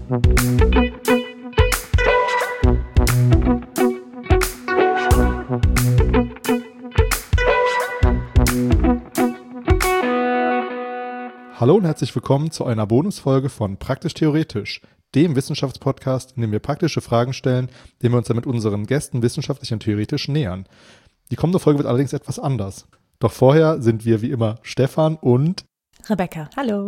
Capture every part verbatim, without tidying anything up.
Hallo und herzlich willkommen zu einer Bonusfolge von Praktisch Theoretisch, dem Wissenschaftspodcast, in dem wir praktische Fragen stellen, dem wir uns dann mit unseren Gästen wissenschaftlich und theoretisch nähern. Die kommende Folge wird allerdings etwas anders. Doch vorher sind wir wie immer Stefan und Rebecca. Hallo.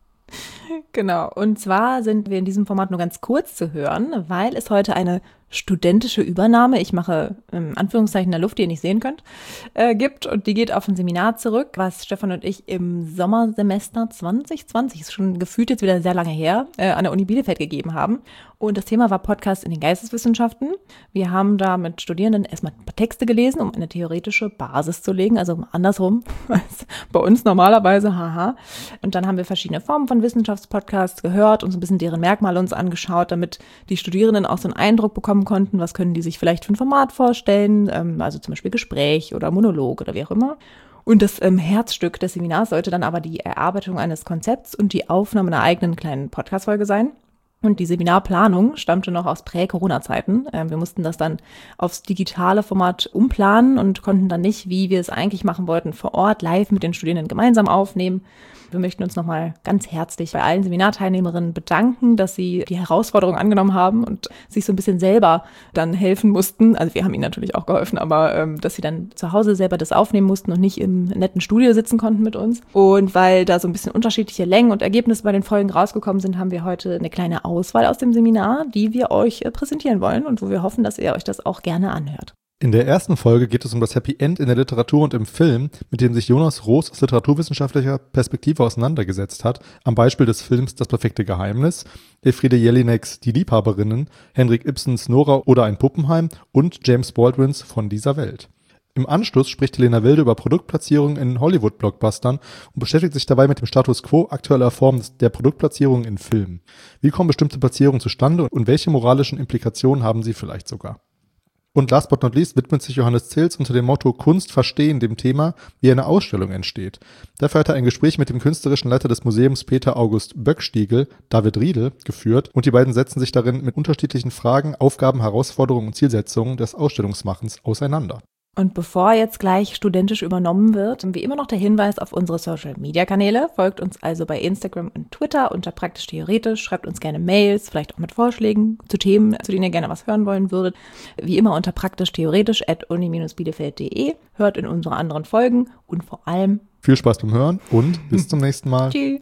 Genau, und zwar sind wir in diesem Format nur ganz kurz zu hören, weil es heute eine studentische Übernahme, ich mache in Anführungszeichen in der Luft, die ihr nicht sehen könnt, äh, gibt. Und die geht auf ein Seminar zurück, was Stefan und ich im Sommersemester zwanzig zwanzig, ist schon gefühlt jetzt wieder sehr lange her, äh, an der Uni Bielefeld gegeben haben. Und das Thema war Podcast in den Geisteswissenschaften. Wir haben da mit Studierenden erstmal ein paar Texte gelesen, um eine theoretische Basis zu legen, also andersrum als bei uns normalerweise, haha. Und dann haben wir verschiedene Formen von Wissenschaftspodcasts gehört und so ein bisschen deren Merkmale uns angeschaut, damit die Studierenden auch so einen Eindruck bekommen konnten, was können die sich vielleicht für ein Format vorstellen, ähm, also zum Beispiel Gespräch oder Monolog oder wie auch immer. Und das ähm, Herzstück des Seminars sollte dann aber die Erarbeitung eines Konzepts und die Aufnahme einer eigenen kleinen Podcast-Folge sein. Und die Seminarplanung stammte noch aus Prä-Corona-Zeiten. Ähm, wir mussten das dann aufs digitale Format umplanen und konnten dann nicht, wie wir es eigentlich machen wollten, vor Ort live mit den Studierenden gemeinsam aufnehmen. Wir möchten uns nochmal ganz herzlich bei allen Seminarteilnehmerinnen bedanken, dass sie die Herausforderung angenommen haben und sich so ein bisschen selber dann helfen mussten. Also wir haben ihnen natürlich auch geholfen, aber ähm, dass sie dann zu Hause selber das aufnehmen mussten und nicht im netten Studio sitzen konnten mit uns. Und weil da so ein bisschen unterschiedliche Längen und Ergebnisse bei den Folgen rausgekommen sind, haben wir heute eine kleine Auswahl aus dem Seminar, die wir euch äh, präsentieren wollen und wo wir hoffen, dass ihr euch das auch gerne anhört. In der ersten Folge geht es um das Happy End in der Literatur und im Film, mit dem sich Jonas Roos aus literaturwissenschaftlicher Perspektive auseinandergesetzt hat, am Beispiel des Films Das perfekte Geheimnis, Elfriede Jelineks Die Liebhaberinnen, Henrik Ibsens Nora oder ein Puppenheim und James Baldwins Von dieser Welt. Im Anschluss spricht Helena Wilde über Produktplatzierungen in Hollywood-Blockbustern und beschäftigt sich dabei mit dem Status quo aktueller Formen der Produktplatzierungen in Filmen. Wie kommen bestimmte Platzierungen zustande und welche moralischen Implikationen haben sie vielleicht sogar? Und last but not least widmet sich Johannes Zils unter dem Motto Kunst verstehen dem Thema, wie eine Ausstellung entsteht. Dafür hat er ein Gespräch mit dem künstlerischen Leiter des Museums Peter August Böckstiegel, David Riedel, geführt und die beiden setzen sich darin mit unterschiedlichen Fragen, Aufgaben, Herausforderungen und Zielsetzungen des Ausstellungsmachens auseinander. Und bevor jetzt gleich studentisch übernommen wird, wie immer noch der Hinweis auf unsere Social-Media-Kanäle. Folgt uns also bei Instagram und Twitter unter Praktisch Theoretisch. Schreibt uns gerne Mails, vielleicht auch mit Vorschlägen zu Themen, zu denen ihr gerne was hören wollen würdet. Wie immer unter praktischtheoretisch at uni dash bielefeld punkt de. Hört in unsere anderen Folgen und vor allem viel Spaß beim Hören und bis zum nächsten Mal. Tschüss.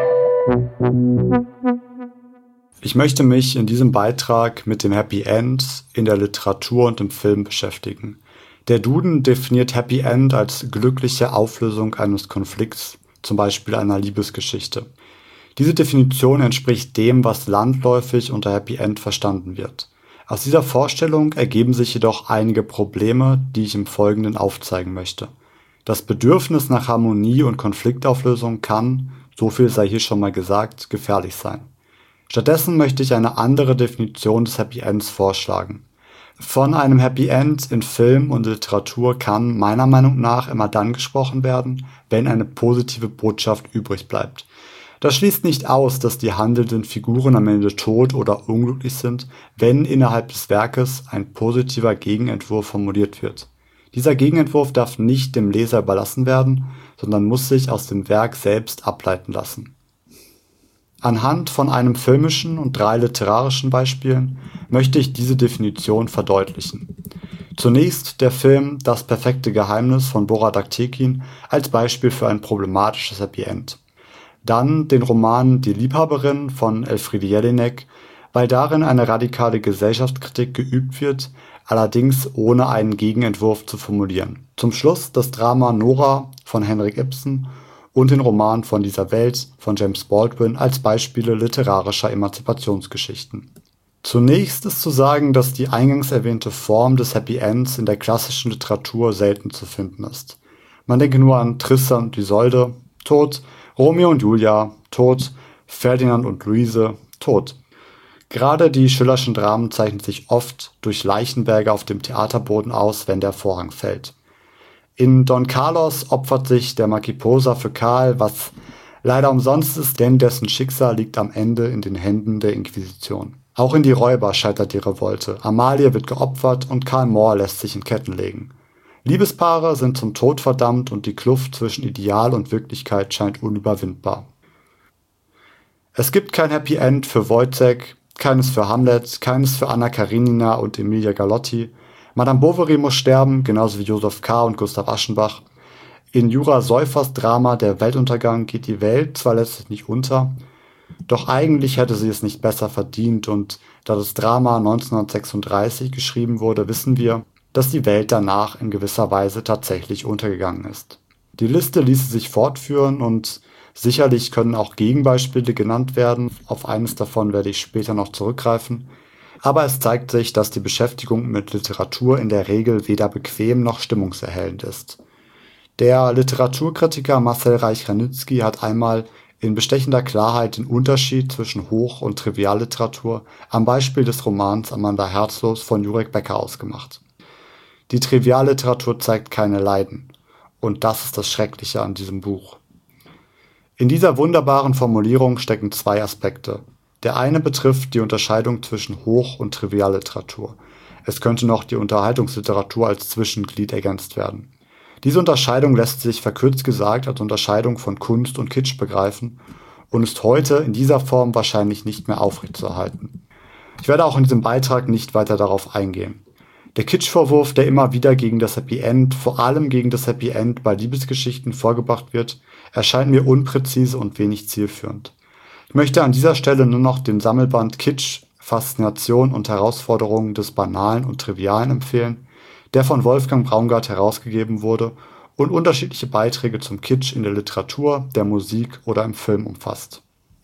Ich möchte mich in diesem Beitrag mit dem Happy End in der Literatur und im Film beschäftigen. Der Duden definiert Happy End als glückliche Auflösung eines Konflikts, zum Beispiel einer Liebesgeschichte. Diese Definition entspricht dem, was landläufig unter Happy End verstanden wird. Aus dieser Vorstellung ergeben sich jedoch einige Probleme, die ich im Folgenden aufzeigen möchte. Das Bedürfnis nach Harmonie und Konfliktauflösung kann, so viel sei hier schon mal gesagt, gefährlich sein. Stattdessen möchte ich eine andere Definition des Happy Ends vorschlagen. Von einem Happy End in Film und Literatur kann meiner Meinung nach immer dann gesprochen werden, wenn eine positive Botschaft übrig bleibt. Das schließt nicht aus, dass die handelnden Figuren am Ende tot oder unglücklich sind, wenn innerhalb des Werkes ein positiver Gegenentwurf formuliert wird. Dieser Gegenentwurf darf nicht dem Leser überlassen werden, sondern muss sich aus dem Werk selbst ableiten lassen. Anhand von einem filmischen und drei literarischen Beispielen möchte ich diese Definition verdeutlichen. Zunächst der Film Das perfekte Geheimnis von Borat Aktekin als Beispiel für ein problematisches Happy End. Dann den Roman Die Liebhaberin von Elfriede Jelinek, weil darin eine radikale Gesellschaftskritik geübt wird, allerdings ohne einen Gegenentwurf zu formulieren. Zum Schluss das Drama Nora von Henrik Ibsen und den Roman Von dieser Welt von James Baldwin als Beispiele literarischer Emanzipationsgeschichten. Zunächst ist zu sagen, dass die eingangs erwähnte Form des Happy Ends in der klassischen Literatur selten zu finden ist. Man denke nur an Tristan und Isolde, tot, Romeo und Julia, tot, Ferdinand und Luise, tot. Gerade die Schillerschen Dramen zeichnen sich oft durch Leichenberge auf dem Theaterboden aus, wenn der Vorhang fällt. In Don Carlos opfert sich der Marquis Posa für Karl, was Leider umsonst ist, denn dessen Schicksal liegt am Ende in den Händen der Inquisition. Auch in die Räuber scheitert die Revolte. Amalie wird geopfert und Karl Mohr lässt sich in Ketten legen. Liebespaare sind zum Tod verdammt und die Kluft zwischen Ideal und Wirklichkeit scheint unüberwindbar. Es gibt kein Happy End für Wojciech, keines für Hamlet, keines für Anna Karenina und Emilia Galotti. Madame Bovary muss sterben, genauso wie Joseph K. und Gustav Aschenbach. In Jura Säufers Drama Der Weltuntergang geht die Welt zwar letztlich nicht unter, doch eigentlich hätte sie es nicht besser verdient und da das Drama neunzehnhundertsechsunddreißig geschrieben wurde, wissen wir, dass die Welt danach in gewisser Weise tatsächlich untergegangen ist. Die Liste ließe sich fortführen und sicherlich können auch Gegenbeispiele genannt werden, auf eines davon werde ich später noch zurückgreifen, aber es zeigt sich, dass die Beschäftigung mit Literatur in der Regel weder bequem noch stimmungserhellend ist. Der Literaturkritiker Marcel Reich-Ranitzky hat einmal in bestechender Klarheit den Unterschied zwischen Hoch- und Trivialliteratur am Beispiel des Romans Amanda Herzlos von Jurek Becker ausgemacht. Die Trivialliteratur zeigt keine Leiden. Und das ist das Schreckliche an diesem Buch. In dieser wunderbaren Formulierung stecken zwei Aspekte. Der eine betrifft die Unterscheidung zwischen Hoch- und Trivialliteratur. Es könnte noch die Unterhaltungsliteratur als Zwischenglied ergänzt werden. Diese Unterscheidung lässt sich verkürzt gesagt als Unterscheidung von Kunst und Kitsch begreifen und ist heute in dieser Form wahrscheinlich nicht mehr aufrechtzuerhalten. Ich werde auch in diesem Beitrag nicht weiter darauf eingehen. Der Kitschvorwurf, der immer wieder gegen das Happy End, vor allem gegen das Happy End bei Liebesgeschichten vorgebracht wird, erscheint mir unpräzise und wenig zielführend. Ich möchte an dieser Stelle nur noch den Sammelband Kitsch, Faszination und Herausforderungen des Banalen und Trivialen empfehlen, der von Wolfgang Braungart herausgegeben wurde und unterschiedliche Beiträge zum Kitsch in der Literatur, der Musik oder im Film umfasst.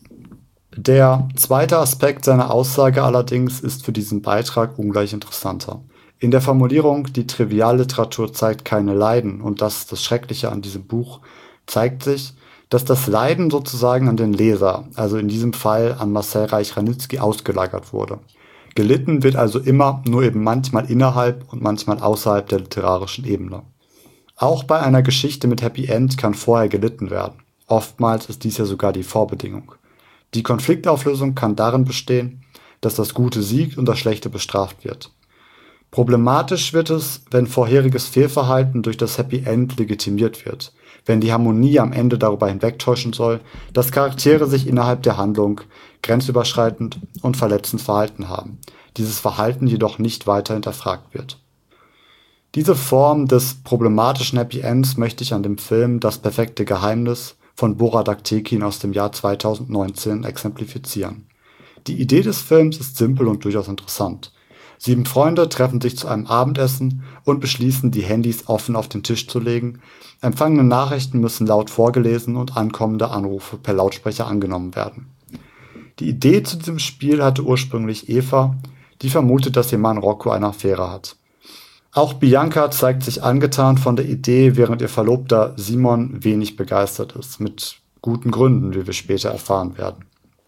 Der zweite Aspekt seiner Aussage allerdings ist für diesen Beitrag ungleich interessanter. In der Formulierung, die Trivialliteratur zeigt keine Leiden und das ist das Schreckliche an diesem Buch, zeigt sich, dass das Leiden sozusagen an den Leser, also in diesem Fall an Marcel Reich-Ranitzky, ausgelagert wurde. Gelitten wird also immer, nur eben manchmal innerhalb und manchmal außerhalb der literarischen Ebene. Auch bei einer Geschichte mit Happy End kann vorher gelitten werden. Oftmals ist dies ja sogar die Vorbedingung. Die Konfliktauflösung kann darin bestehen, dass das Gute siegt und das Schlechte bestraft wird. Problematisch wird es, wenn vorheriges Fehlverhalten durch das Happy End legitimiert wird, wenn die Harmonie am Ende darüber hinwegtäuschen soll, dass Charaktere sich innerhalb der Handlung grenzüberschreitend und verletzend verhalten haben, dieses Verhalten jedoch nicht weiter hinterfragt wird. Diese Form des problematischen Happy Ends möchte ich an dem Film Das perfekte Geheimnis von Borat Aktekin aus dem Jahr zweitausendneunzehn exemplifizieren. Die Idee des Films ist simpel und durchaus interessant. Sieben Freunde treffen sich zu einem Abendessen und beschließen, die Handys offen auf den Tisch zu legen. Empfangene Nachrichten müssen laut vorgelesen und ankommende Anrufe per Lautsprecher angenommen werden. Die Idee zu diesem Spiel hatte ursprünglich Eva, die vermutet, dass ihr Mann Rocco eine Affäre hat. Auch Bianca zeigt sich angetan von der Idee, während ihr Verlobter Simon wenig begeistert ist, mit guten Gründen, wie wir später erfahren werden.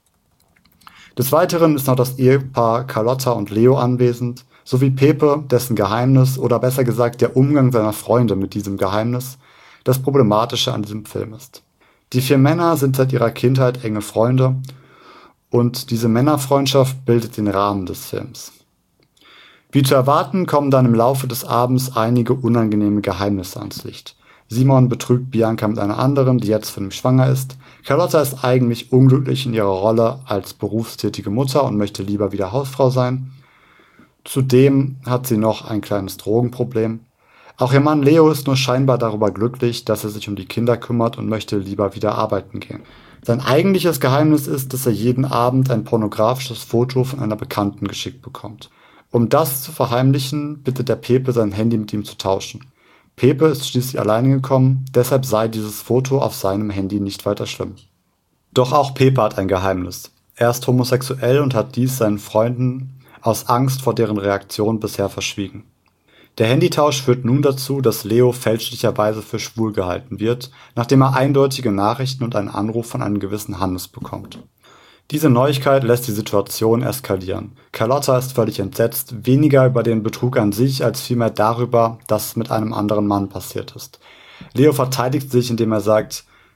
Des Weiteren ist noch das Ehepaar Carlotta und Leo anwesend, sowie Pepe, dessen Geheimnis oder besser gesagt der Umgang seiner Freunde mit diesem Geheimnis das Problematische an diesem Film ist. Die vier Männer sind seit ihrer Kindheit enge Freunde und diese Männerfreundschaft bildet den Rahmen des Films. Wie zu erwarten, kommen dann im Laufe des Abends einige unangenehme Geheimnisse ans Licht. Simon betrügt Bianca mit einer anderen, die jetzt von ihm schwanger ist. Carlotta ist eigentlich unglücklich in ihrer Rolle als berufstätige Mutter und möchte lieber wieder Hausfrau sein. Zudem hat sie noch ein kleines Drogenproblem. Auch ihr Mann Leo ist nur scheinbar darüber glücklich, dass er sich um die Kinder kümmert und möchte lieber wieder arbeiten gehen. Sein eigentliches Geheimnis ist, dass er jeden Abend ein pornografisches Foto von einer Bekannten geschickt bekommt. Um das zu verheimlichen, bittet der Pepe, sein Handy mit ihm zu tauschen. Pepe ist schließlich alleine gekommen, deshalb sei dieses Foto auf seinem Handy nicht weiter schlimm. Doch auch Pepe hat ein Geheimnis. Er ist homosexuell und hat dies seinen Freunden aus Angst vor deren Reaktion bisher verschwiegen. Der Handytausch führt nun dazu, dass Leo fälschlicherweise für schwul gehalten wird, nachdem er eindeutige Nachrichten und einen Anruf von einem gewissen Hannes bekommt. Diese Neuigkeit lässt die Situation eskalieren. Carlotta ist völlig entsetzt, weniger über den Betrug an sich, als vielmehr darüber, dass es mit einem anderen Mann passiert ist. Leo verteidigt sich, indem er sagt,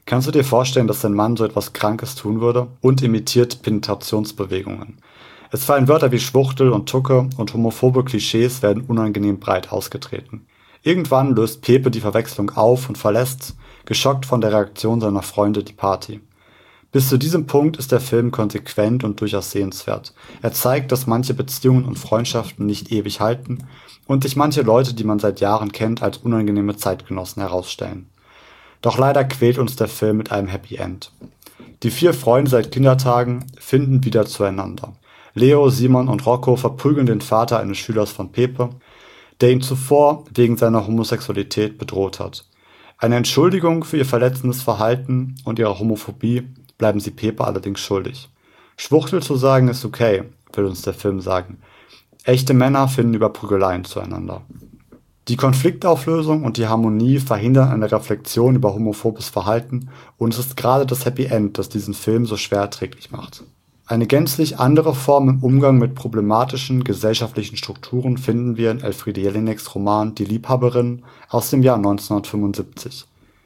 Kannst du dir vorstellen, dass ein Mann so etwas Krankes tun würde? Und imitiert Penetrationsbewegungen. Es fallen Wörter wie Schwuchtel und Tucke und homophobe Klischees werden unangenehm breit ausgetreten. Irgendwann löst Pepe die Verwechslung auf und verlässt, geschockt von der Reaktion seiner Freunde, die Party. Bis zu diesem Punkt ist der Film konsequent und durchaus sehenswert. Er zeigt, dass manche Beziehungen und Freundschaften nicht ewig halten und sich manche Leute, die man seit Jahren kennt, als unangenehme Zeitgenossen herausstellen. Doch leider quält uns der Film mit einem Happy End. Die vier Freunde seit Kindertagen finden wieder zueinander. Leo, Simon und Rocco verprügeln den Vater eines Schülers von Pepe, der ihn zuvor wegen seiner Homosexualität bedroht hat. Eine Entschuldigung für ihr verletzendes Verhalten und ihre Homophobie bleiben sie Pepe allerdings schuldig. Schwuchtel zu sagen ist okay, will uns der Film sagen. Echte Männer finden über Prügeleien zueinander. Die Konfliktauflösung und die Harmonie verhindern eine Reflexion über homophobes Verhalten und es ist gerade das Happy End, das diesen Film so schwer erträglich macht. Eine gänzlich andere Form im Umgang mit problematischen gesellschaftlichen Strukturen finden wir in Elfriede Jelineks Roman Die Liebhaberin aus dem Jahr neunzehnhundertfünfundsiebzig.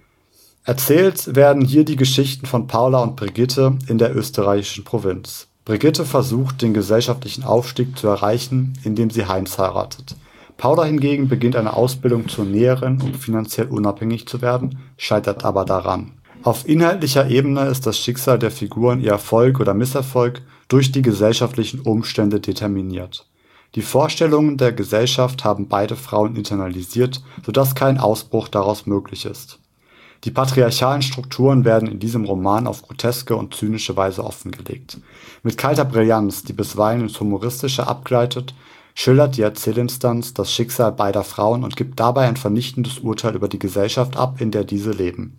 Erzählt werden hier die Geschichten von Paula und Brigitte in der österreichischen Provinz. Brigitte versucht, den gesellschaftlichen Aufstieg zu erreichen, indem sie Heinz heiratet. Paula hingegen beginnt eine Ausbildung zur Näherin, um finanziell unabhängig zu werden, scheitert aber daran. Auf inhaltlicher Ebene ist das Schicksal der Figuren, ihr Erfolg oder Misserfolg, durch die gesellschaftlichen Umstände determiniert. Die Vorstellungen der Gesellschaft haben beide Frauen internalisiert, sodass kein Ausbruch daraus möglich ist. Die patriarchalen Strukturen werden in diesem Roman auf groteske und zynische Weise offengelegt. Mit kalter Brillanz, die bisweilen ins Humoristische abgleitet, schildert die Erzählinstanz das Schicksal beider Frauen und gibt dabei ein vernichtendes Urteil über die Gesellschaft ab, in der diese leben.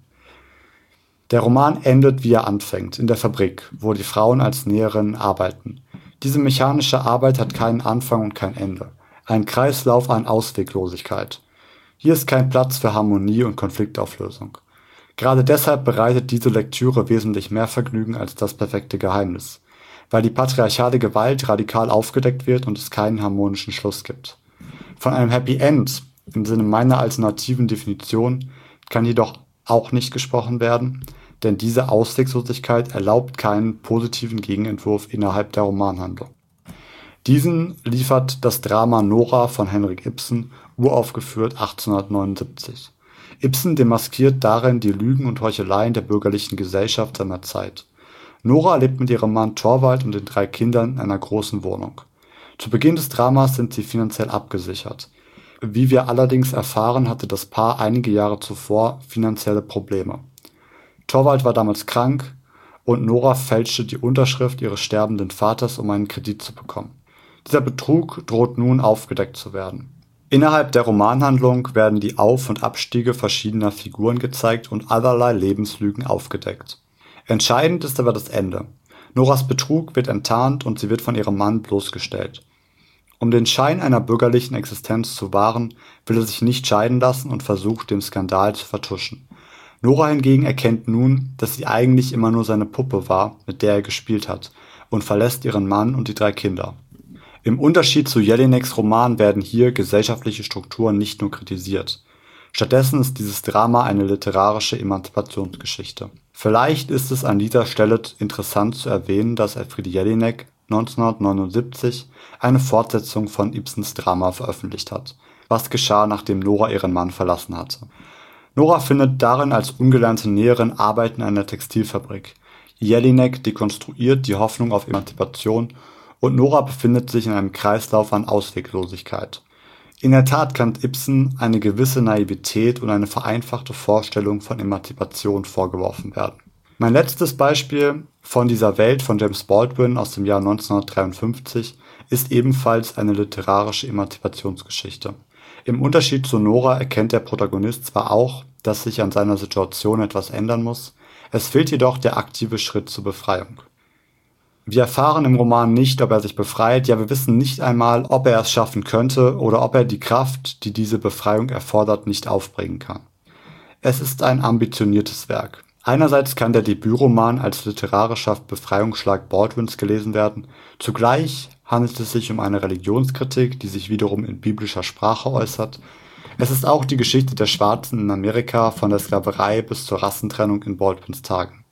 Der Roman endet, wie er anfängt, in der Fabrik, wo die Frauen als Näherinnen arbeiten. Diese mechanische Arbeit hat keinen Anfang und kein Ende. Ein Kreislauf an Ausweglosigkeit. Hier ist kein Platz für Harmonie und Konfliktauflösung. Gerade deshalb bereitet diese Lektüre wesentlich mehr Vergnügen als Das perfekte Geheimnis, weil die patriarchale Gewalt radikal aufgedeckt wird und es keinen harmonischen Schluss gibt. Von einem Happy End, im Sinne meiner alternativen Definition, kann jedoch auch nicht gesprochen werden, denn diese Ausweglosigkeit erlaubt keinen positiven Gegenentwurf innerhalb der Romanhandlung. Diesen liefert das Drama Nora von Henrik Ibsen, uraufgeführt achtzehnhundertneunundsiebzig. Ibsen demaskiert darin die Lügen und Heucheleien der bürgerlichen Gesellschaft seiner Zeit. Nora lebt mit ihrem Mann Torvald und den drei Kindern in einer großen Wohnung. Zu Beginn des Dramas sind sie finanziell abgesichert. Wie wir allerdings erfahren, hatte das Paar einige Jahre zuvor finanzielle Probleme. Torvald war damals krank und Nora fälschte die Unterschrift ihres sterbenden Vaters, um einen Kredit zu bekommen. Dieser Betrug droht nun aufgedeckt zu werden. Innerhalb der Romanhandlung werden die Auf- und Abstiege verschiedener Figuren gezeigt und allerlei Lebenslügen aufgedeckt. Entscheidend ist aber das Ende. Noras Betrug wird enttarnt und sie wird von ihrem Mann bloßgestellt. Um den Schein einer bürgerlichen Existenz zu wahren, will er sich nicht scheiden lassen und versucht, den Skandal zu vertuschen. Nora hingegen erkennt nun, dass sie eigentlich immer nur seine Puppe war, mit der er gespielt hat, und verlässt ihren Mann und die drei Kinder. Im Unterschied zu Jelineks Roman werden hier gesellschaftliche Strukturen nicht nur kritisiert. Stattdessen ist dieses Drama eine literarische Emanzipationsgeschichte. Vielleicht ist es an dieser Stelle interessant zu erwähnen, dass Elfriede Jelinek neunzehnhundertneunundsiebzig eine Fortsetzung von Ibsens Drama veröffentlicht hat. Was geschah, nachdem Nora ihren Mann verlassen hatte? Nora findet darin als ungelernte Näherin Arbeit in einer Textilfabrik. Jelinek dekonstruiert die Hoffnung auf Emanzipation und Nora befindet sich in einem Kreislauf an Ausweglosigkeit. In der Tat kann Ibsen eine gewisse Naivität und eine vereinfachte Vorstellung von Emanzipation vorgeworfen werden. Mein letztes Beispiel von dieser Welt von James Baldwin aus dem Jahr neunzehnhundertdreiundfünfzig ist ebenfalls eine literarische Emanzipationsgeschichte. Im Unterschied zu Nora erkennt der Protagonist zwar auch, dass sich an seiner Situation etwas ändern muss, es fehlt jedoch der aktive Schritt zur Befreiung. Wir erfahren im Roman nicht, ob er sich befreit, ja wir wissen nicht einmal, ob er es schaffen könnte oder ob er die Kraft, die diese Befreiung erfordert, nicht aufbringen kann. Es ist ein ambitioniertes Werk. Einerseits kann der Debütroman als literarischer Befreiungsschlag Baldwins gelesen werden, zugleich handelt es sich um eine Religionskritik, die sich wiederum in biblischer Sprache äußert. Es ist auch die Geschichte der Schwarzen in Amerika von der Sklaverei bis zur Rassentrennung in Baldwins Tagen.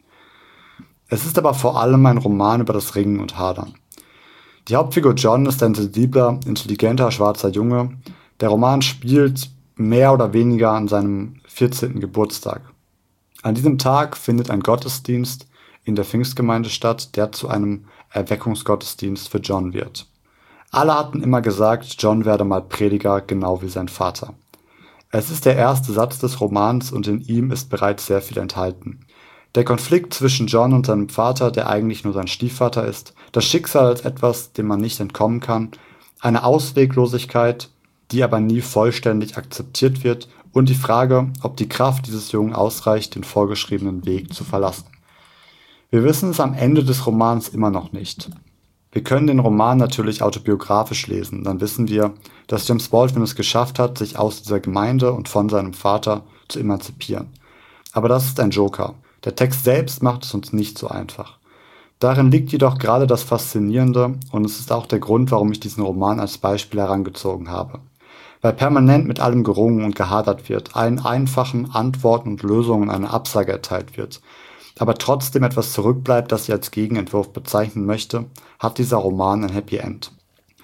Es ist aber vor allem ein Roman über das Ringen und Hadern. Die Hauptfigur John ist ein sensibler, intelligenter schwarzer Junge. Der Roman spielt mehr oder weniger an seinem vierzehnten Geburtstag. An diesem Tag findet ein Gottesdienst in der Pfingstgemeinde statt, der zu einem Erweckungsgottesdienst für John wird. Alle hatten immer gesagt, John werde mal Prediger, genau wie sein Vater. Es ist der erste Satz des Romans und in ihm ist bereits sehr viel enthalten. Der Konflikt zwischen John und seinem Vater, der eigentlich nur sein Stiefvater ist, das Schicksal als etwas, dem man nicht entkommen kann, eine Ausweglosigkeit, die aber nie vollständig akzeptiert wird, und die Frage, ob die Kraft dieses Jungen ausreicht, den vorgeschriebenen Weg zu verlassen. Wir wissen es am Ende des Romans immer noch nicht. Wir können den Roman natürlich autobiografisch lesen, dann wissen wir, dass James Baldwin es geschafft hat, sich aus dieser Gemeinde und von seinem Vater zu emanzipieren. Aber das ist ein Joker. Der Text selbst macht es uns nicht so einfach. Darin liegt jedoch gerade das Faszinierende und es ist auch der Grund, warum ich diesen Roman als Beispiel herangezogen habe. Weil permanent mit allem gerungen und gehadert wird, allen einfachen Antworten und Lösungen eine Absage erteilt wird, aber trotzdem etwas zurückbleibt, das ich als Gegenentwurf bezeichnen möchte, hat dieser Roman ein Happy End.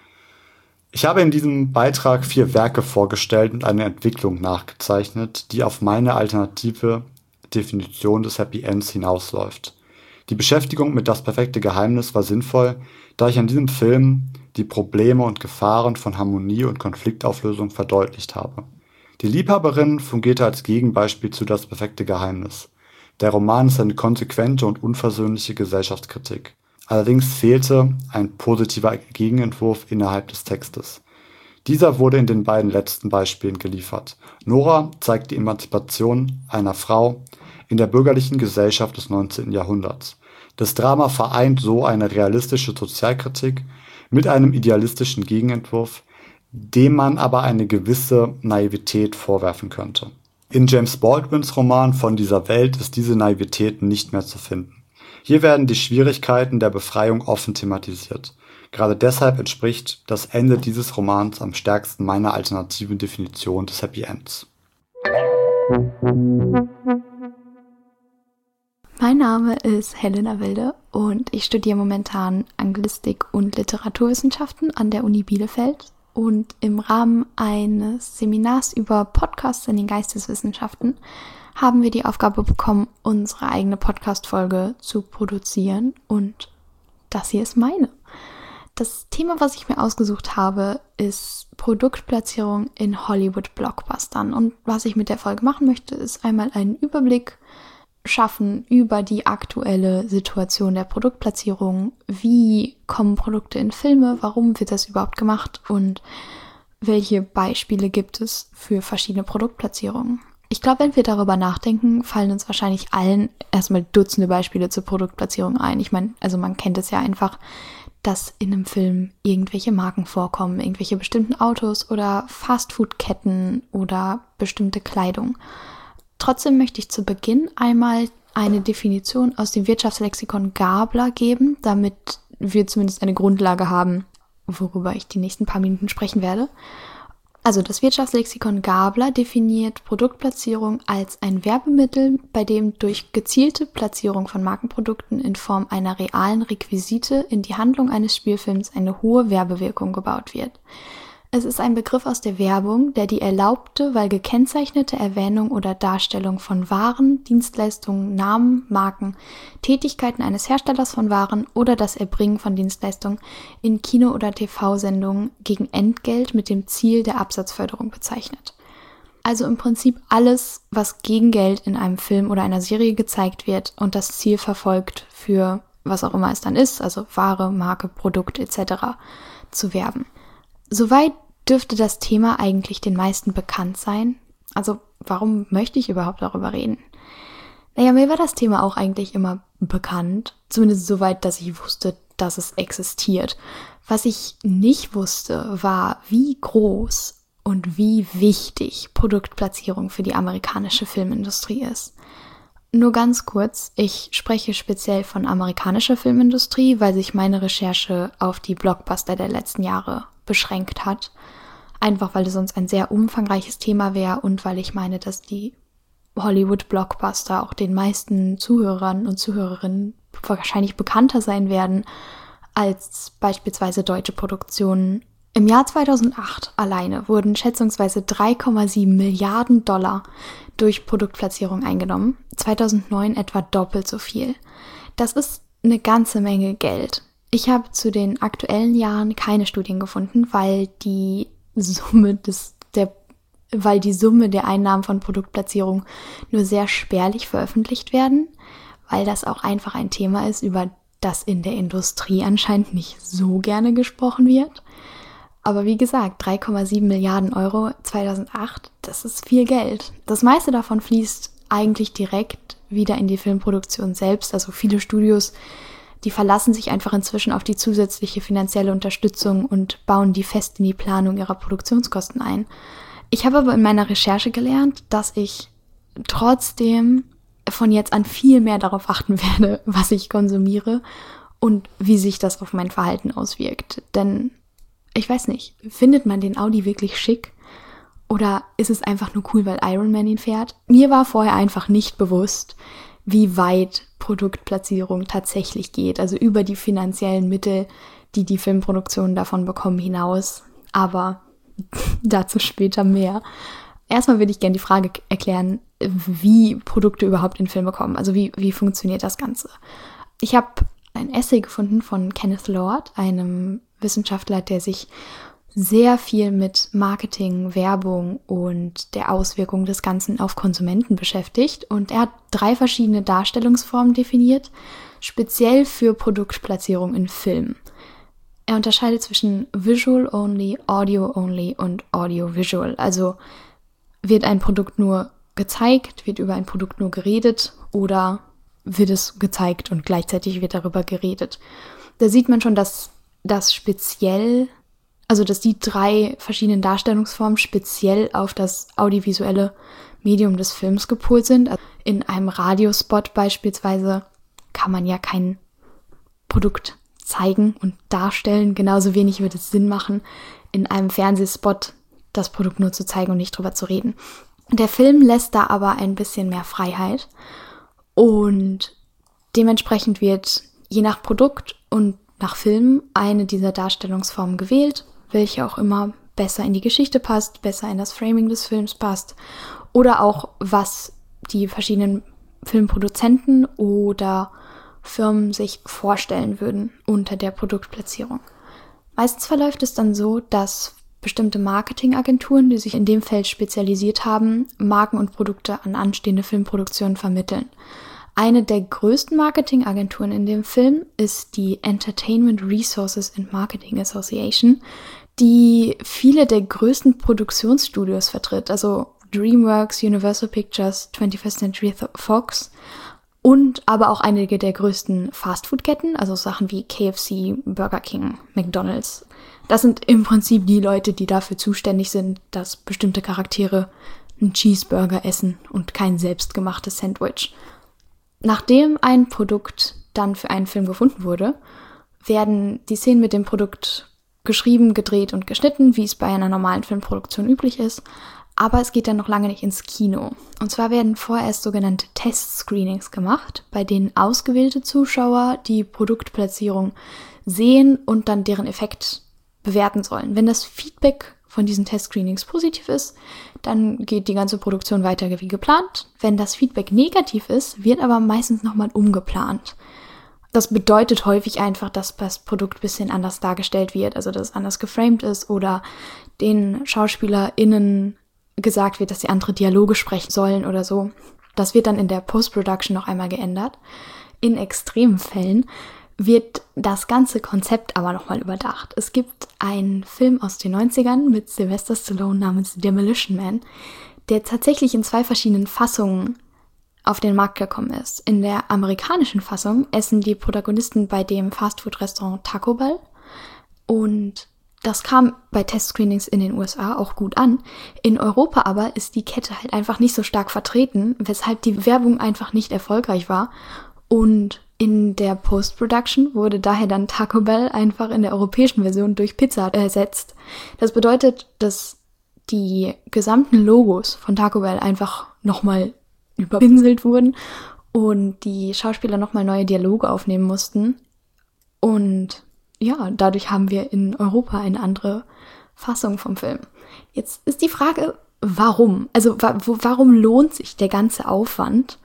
Ich habe in diesem Beitrag vier Werke vorgestellt und eine Entwicklung nachgezeichnet, die auf meine alternative Definition des Happy Ends hinausläuft. Die Beschäftigung mit Das perfekte Geheimnis war sinnvoll, da ich an diesem Film die Probleme und Gefahren von Harmonie und Konfliktauflösung verdeutlicht habe. Die Liebhaberin fungierte als Gegenbeispiel zu Das perfekte Geheimnis. Der Roman ist eine konsequente und unversöhnliche Gesellschaftskritik. Allerdings fehlte ein positiver Gegenentwurf innerhalb des Textes. Dieser wurde in den beiden letzten Beispielen geliefert. Nora zeigt die Emanzipation einer Frau in der bürgerlichen Gesellschaft des neunzehnten Jahrhunderts. Das Drama vereint so eine realistische Sozialkritik mit einem idealistischen Gegenentwurf, dem man aber eine gewisse Naivität vorwerfen könnte. In James Baldwins Roman Von dieser Welt ist diese Naivität nicht mehr zu finden. Hier werden die Schwierigkeiten der Befreiung offen thematisiert. Gerade deshalb entspricht das Ende dieses Romans am stärksten meiner alternativen Definition des Happy Ends. Mein Name ist Helena Wilde und ich studiere momentan Anglistik und Literaturwissenschaften an der Uni Bielefeld. Und im Rahmen eines Seminars über Podcasts in den Geisteswissenschaften haben wir die Aufgabe bekommen, unsere eigene Podcast-Folge zu produzieren. Und das hier ist meine. Das Thema, was ich mir ausgesucht habe, ist Produktplatzierung in Hollywood-Blockbustern. Und was ich mit der Folge machen möchte, ist einmal einen Überblick schaffen über die aktuelle Situation der Produktplatzierung. Wie kommen Produkte in Filme? Warum wird das überhaupt gemacht? Und welche Beispiele gibt es für verschiedene Produktplatzierungen? Ich glaube, wenn wir darüber nachdenken, fallen uns wahrscheinlich allen erstmal Dutzende Beispiele zur Produktplatzierung ein. Ich meine, also man kennt es ja einfach, dass in einem Film irgendwelche Marken vorkommen, irgendwelche bestimmten Autos oder Fastfood-Ketten oder bestimmte Kleidung. Trotzdem möchte ich zu Beginn einmal eine Definition aus dem Wirtschaftslexikon Gabler geben, damit wir zumindest eine Grundlage haben, worüber ich die nächsten paar Minuten sprechen werde. Also das Wirtschaftslexikon Gabler definiert Produktplatzierung als ein Werbemittel, bei dem durch gezielte Platzierung von Markenprodukten in Form einer realen Requisite in die Handlung eines Spielfilms eine hohe Werbewirkung gebaut wird. Es ist ein Begriff aus der Werbung, der die erlaubte, weil gekennzeichnete Erwähnung oder Darstellung von Waren, Dienstleistungen, Namen, Marken, Tätigkeiten eines Herstellers von Waren oder das Erbringen von Dienstleistungen in Kino- oder T V-Sendungen gegen Entgelt mit dem Ziel der Absatzförderung bezeichnet. Also im Prinzip alles, was gegen Geld in einem Film oder einer Serie gezeigt wird und das Ziel verfolgt, für was auch immer es dann ist, also Ware, Marke, Produkt et cetera, zu werben. Soweit dürfte das Thema eigentlich den meisten bekannt sein. Also warum möchte ich überhaupt darüber reden? Naja, mir war das Thema auch eigentlich immer bekannt. Zumindest soweit, dass ich wusste, dass es existiert. Was ich nicht wusste, war, wie groß und wie wichtig Produktplatzierung für die amerikanische Filmindustrie ist. Nur ganz kurz, ich spreche speziell von amerikanischer Filmindustrie, weil sich meine Recherche auf die Blockbuster der letzten Jahre beschränkt hat. Einfach weil es sonst ein sehr umfangreiches Thema wäre und weil ich meine, dass die Hollywood-Blockbuster auch den meisten Zuhörern und Zuhörerinnen wahrscheinlich bekannter sein werden als beispielsweise deutsche Produktionen. Im Jahr zweitausendacht alleine wurden schätzungsweise drei Komma sieben Milliarden Dollar durch Produktplatzierung eingenommen, zweitausendneun etwa doppelt so viel. Das ist eine ganze Menge Geld. Ich habe zu den aktuellen Jahren keine Studien gefunden, weil die Summe des, der, weil die Summe der Einnahmen von Produktplatzierung nur sehr spärlich veröffentlicht werden, weil das auch einfach ein Thema ist, über das in der Industrie anscheinend nicht so gerne gesprochen wird. Aber wie gesagt, drei Komma sieben Milliarden Euro zweitausendacht, das ist viel Geld. Das meiste davon fließt eigentlich direkt wieder in die Filmproduktion selbst. Also viele Studios, die verlassen sich einfach inzwischen auf die zusätzliche finanzielle Unterstützung und bauen die fest in die Planung ihrer Produktionskosten ein. Ich habe aber in meiner Recherche gelernt, dass ich trotzdem von jetzt an viel mehr darauf achten werde, was ich konsumiere und wie sich das auf mein Verhalten auswirkt. Denn ich weiß nicht, findet man den Audi wirklich schick? Oder ist es einfach nur cool, weil Iron Man ihn fährt? Mir war vorher einfach nicht bewusst, wie weit Produktplatzierung tatsächlich geht. Also über die finanziellen Mittel, die die Filmproduktionen davon bekommen, hinaus. Aber dazu später mehr. Erstmal würde ich gerne die Frage erklären, wie Produkte überhaupt in Filme kommen. Also wie, wie funktioniert das Ganze? Ich habe ein Essay gefunden von Kenneth Lord, einem Wissenschaftler, der sich sehr viel mit Marketing, Werbung und der Auswirkung des Ganzen auf Konsumenten beschäftigt. Und er hat drei verschiedene Darstellungsformen definiert, speziell für Produktplatzierung in Filmen. Er unterscheidet zwischen Visual Only, Audio Only und Audio Visual. Also wird ein Produkt nur gezeigt, wird über ein Produkt nur geredet oder wird es gezeigt und gleichzeitig wird darüber geredet. Da sieht man schon, dass das speziell, also dass die drei verschiedenen Darstellungsformen speziell auf das audiovisuelle Medium des Films gepolt sind. Also in einem Radiospot beispielsweise kann man ja kein Produkt zeigen und darstellen. Genauso wenig wird es Sinn machen, in einem Fernsehspot das Produkt nur zu zeigen und nicht drüber zu reden. Der Film lässt da aber ein bisschen mehr Freiheit und dementsprechend wird je nach Produkt und nach Film eine dieser Darstellungsformen gewählt, welche auch immer besser in die Geschichte passt, besser in das Framing des Films passt oder auch was die verschiedenen Filmproduzenten oder Firmen sich vorstellen würden unter der Produktplatzierung. Meistens verläuft es dann so, dass bestimmte Marketingagenturen, die sich in dem Feld spezialisiert haben, Marken und Produkte an anstehende Filmproduktionen vermitteln. Eine der größten Marketingagenturen in dem Film ist die Entertainment Resources and Marketing Association, die viele der größten Produktionsstudios vertritt, also DreamWorks, Universal Pictures, twenty-first Century Fox und aber auch einige der größten Fastfood-Ketten, also Sachen wie K F C, Burger King, McDonald's. Das sind im Prinzip die Leute, die dafür zuständig sind, dass bestimmte Charaktere einen Cheeseburger essen und kein selbstgemachtes Sandwich. Nachdem ein Produkt dann für einen Film gefunden wurde, werden die Szenen mit dem Produkt geschrieben, gedreht und geschnitten, wie es bei einer normalen Filmproduktion üblich ist. Aber es geht dann noch lange nicht ins Kino. Und zwar werden vorerst sogenannte Test-Screenings gemacht, bei denen ausgewählte Zuschauer die Produktplatzierung sehen und dann deren Effekt bewerten sollen. Wenn das Feedback von diesen Test-Screenings positiv ist, dann geht die ganze Produktion weiter wie geplant. Wenn das Feedback negativ ist, wird aber meistens nochmal umgeplant. Das bedeutet häufig einfach, dass das Produkt ein bisschen anders dargestellt wird, also dass es anders geframed ist oder den SchauspielerInnen gesagt wird, dass sie andere Dialoge sprechen sollen oder so. Das wird dann in der Post-Production noch einmal geändert. In extremen Fällen wird das ganze Konzept aber nochmal überdacht. Es gibt einen Film aus den neunzigern mit Sylvester Stallone namens Demolition Man, der tatsächlich in zwei verschiedenen Fassungen auf den Markt gekommen ist. In der amerikanischen Fassung essen die Protagonisten bei dem Fastfood-Restaurant Taco Bell und das kam bei Testscreenings in den U S A auch gut an. In Europa aber ist die Kette halt einfach nicht so stark vertreten, weshalb die Werbung einfach nicht erfolgreich war und In der Post-Production wurde daher dann Taco Bell einfach in der europäischen Version durch Pizza ersetzt. Das bedeutet, dass die gesamten Logos von Taco Bell einfach nochmal überpinselt wurden und die Schauspieler nochmal neue Dialoge aufnehmen mussten. Und ja, dadurch haben wir in Europa eine andere Fassung vom Film. Jetzt ist die Frage, warum? Also wa- warum lohnt sich der ganze Aufwand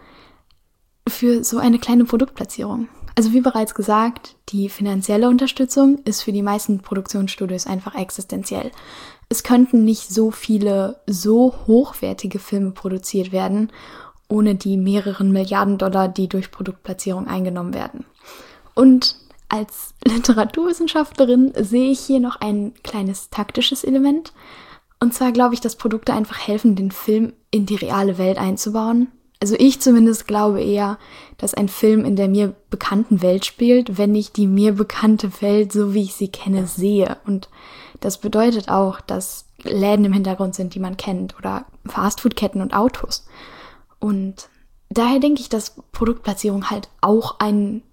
für so eine kleine Produktplatzierung? Also wie bereits gesagt, die finanzielle Unterstützung ist für die meisten Produktionsstudios einfach existenziell. Es könnten nicht so viele, so hochwertige Filme produziert werden, ohne die mehreren Milliarden Dollar, die durch Produktplatzierung eingenommen werden. Und als Literaturwissenschaftlerin sehe ich hier noch ein kleines taktisches Element. Und zwar glaube ich, dass Produkte einfach helfen, den Film in die reale Welt einzubauen. Also ich zumindest glaube eher, dass ein Film in der mir bekannten Welt spielt, wenn ich die mir bekannte Welt, so wie ich sie kenne, sehe. Und das bedeutet auch, dass Läden im Hintergrund sind, die man kennt, oder Fastfood-Ketten und Autos. Und daher denke ich, dass Produktplatzierung halt auch ein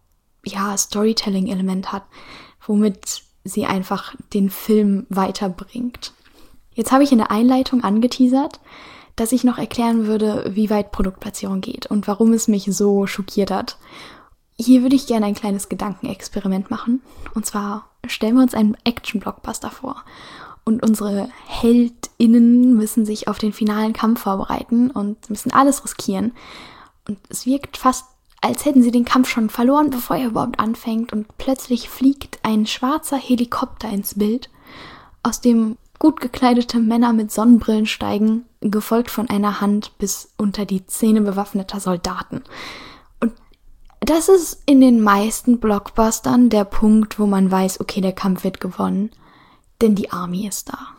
ja, Storytelling-Element hat, womit sie einfach den Film weiterbringt. Jetzt habe ich in der Einleitung angeteasert, dass ich noch erklären würde, wie weit Produktplatzierung geht und warum es mich so schockiert hat. Hier würde ich gerne ein kleines Gedankenexperiment machen. Und zwar stellen wir uns einen Action-Blockbuster vor. Und unsere HeldInnen müssen sich auf den finalen Kampf vorbereiten und müssen alles riskieren. Und es wirkt fast, als hätten sie den Kampf schon verloren, bevor er überhaupt anfängt. Und plötzlich fliegt ein schwarzer Helikopter ins Bild, aus dem gut gekleidete Männer mit Sonnenbrillen steigen, gefolgt von einer Hand bis unter die Zähne bewaffneter Soldaten. Und das ist in den meisten Blockbustern der Punkt, wo man weiß, okay, der Kampf wird gewonnen, denn die Army ist da.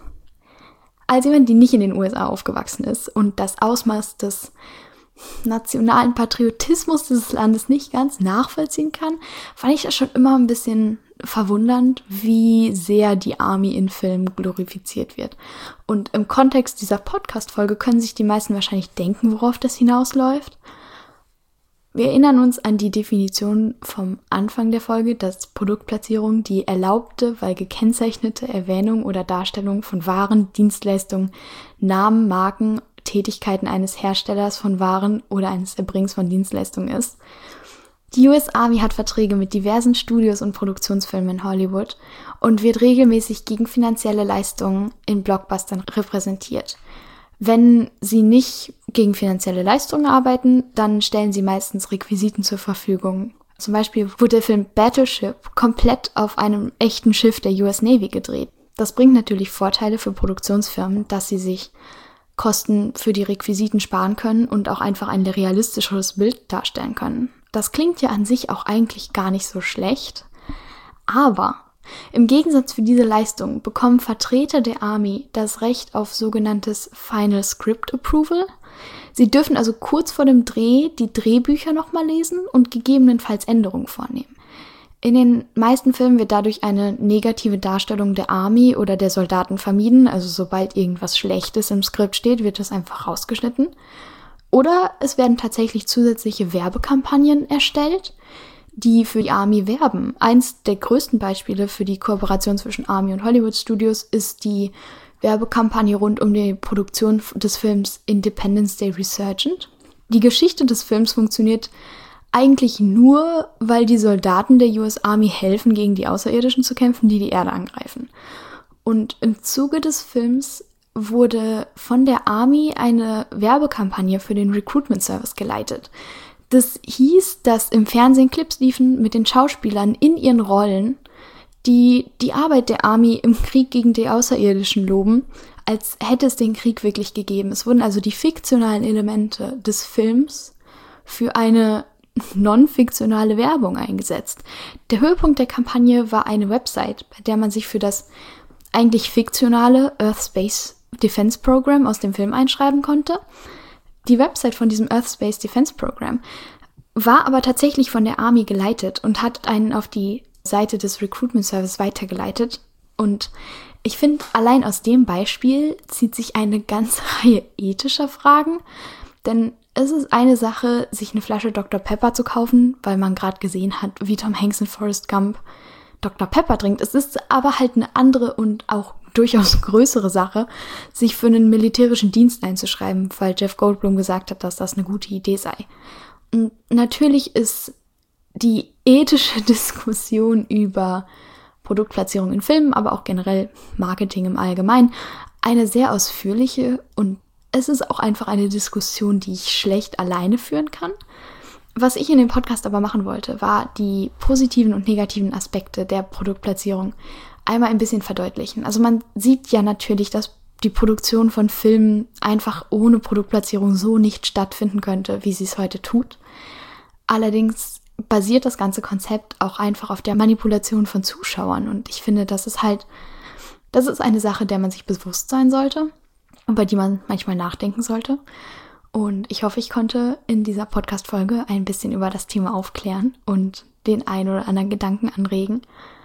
Als jemand, die nicht in den U S A aufgewachsen ist und das Ausmaß des nationalen Patriotismus dieses Landes nicht ganz nachvollziehen kann, fand ich das schon immer ein bisschen verwundernd, wie sehr die Army in Filmen glorifiziert wird. Und im Kontext dieser Podcast-Folge können sich die meisten wahrscheinlich denken, worauf das hinausläuft. Wir erinnern uns an die Definition vom Anfang der Folge, dass Produktplatzierung die erlaubte, weil gekennzeichnete Erwähnung oder Darstellung von Waren, Dienstleistungen, Namen, Marken, Tätigkeiten eines Herstellers von Waren oder eines Erbringers von Dienstleistungen ist. Die U S Army hat Verträge mit diversen Studios und Produktionsfirmen in Hollywood und wird regelmäßig gegen finanzielle Leistungen in Blockbustern repräsentiert. Wenn sie nicht gegen finanzielle Leistungen arbeiten, dann stellen sie meistens Requisiten zur Verfügung. Zum Beispiel wurde der Film Battleship komplett auf einem echten Schiff der U S Navy gedreht. Das bringt natürlich Vorteile für Produktionsfirmen, dass sie sich Kosten für die Requisiten sparen können und auch einfach ein realistischeres Bild darstellen können. Das klingt ja an sich auch eigentlich gar nicht so schlecht, aber im Gegensatz für diese Leistung bekommen Vertreter der Army das Recht auf sogenanntes Final Script Approval. Sie dürfen also kurz vor dem Dreh die Drehbücher nochmal lesen und gegebenenfalls Änderungen vornehmen. In den meisten Filmen wird dadurch eine negative Darstellung der Army oder der Soldaten vermieden. Also sobald irgendwas Schlechtes im Skript steht, wird das einfach rausgeschnitten. Oder es werden tatsächlich zusätzliche Werbekampagnen erstellt, die für die Army werben. Eins der größten Beispiele für die Kooperation zwischen Army und Hollywood Studios ist die Werbekampagne rund um die Produktion des Films Independence Day Resurgent. Die Geschichte des Films funktioniert eigentlich nur, weil die Soldaten der U S Army helfen, gegen die Außerirdischen zu kämpfen, die die Erde angreifen. Und im Zuge des Films wurde von der Army eine Werbekampagne für den Recruitment Service geleitet. Das hieß, dass im Fernsehen Clips liefen mit den Schauspielern in ihren Rollen, die die Arbeit der Army im Krieg gegen die Außerirdischen loben, als hätte es den Krieg wirklich gegeben. Es wurden also die fiktionalen Elemente des Films für eine non-fiktionale Werbung eingesetzt. Der Höhepunkt der Kampagne war eine Website, bei der man sich für das eigentlich fiktionale Earth Space Defense Program aus dem Film einschreiben konnte. Die Website von diesem Earth Space Defense Program war aber tatsächlich von der Army geleitet und hat einen auf die Seite des Recruitment Service weitergeleitet. Und ich finde, allein aus dem Beispiel zieht sich eine ganze Reihe ethischer Fragen, denn es ist eine Sache, sich eine Flasche Doktor Pepper zu kaufen, weil man gerade gesehen hat, wie Tom Hanks in Forrest Gump Doktor Pepper trinkt. Es ist aber halt eine andere und auch durchaus größere Sache, sich für einen militärischen Dienst einzuschreiben, weil Jeff Goldblum gesagt hat, dass das eine gute Idee sei. Und natürlich ist die ethische Diskussion über Produktplatzierung in Filmen, aber auch generell Marketing im Allgemeinen, eine sehr ausführliche, und es ist auch einfach eine Diskussion, die ich schlecht alleine führen kann. Was ich in dem Podcast aber machen wollte, war die positiven und negativen Aspekte der Produktplatzierung einmal ein bisschen verdeutlichen. Also man sieht ja natürlich, dass die Produktion von Filmen einfach ohne Produktplatzierung so nicht stattfinden könnte, wie sie es heute tut. Allerdings basiert das ganze Konzept auch einfach auf der Manipulation von Zuschauern. Und ich finde, das ist halt, das ist eine Sache, der man sich bewusst sein sollte und bei die man manchmal nachdenken sollte. Und ich hoffe, ich konnte in dieser Podcast-Folge ein bisschen über das Thema aufklären und den einen oder anderen Gedanken anregen.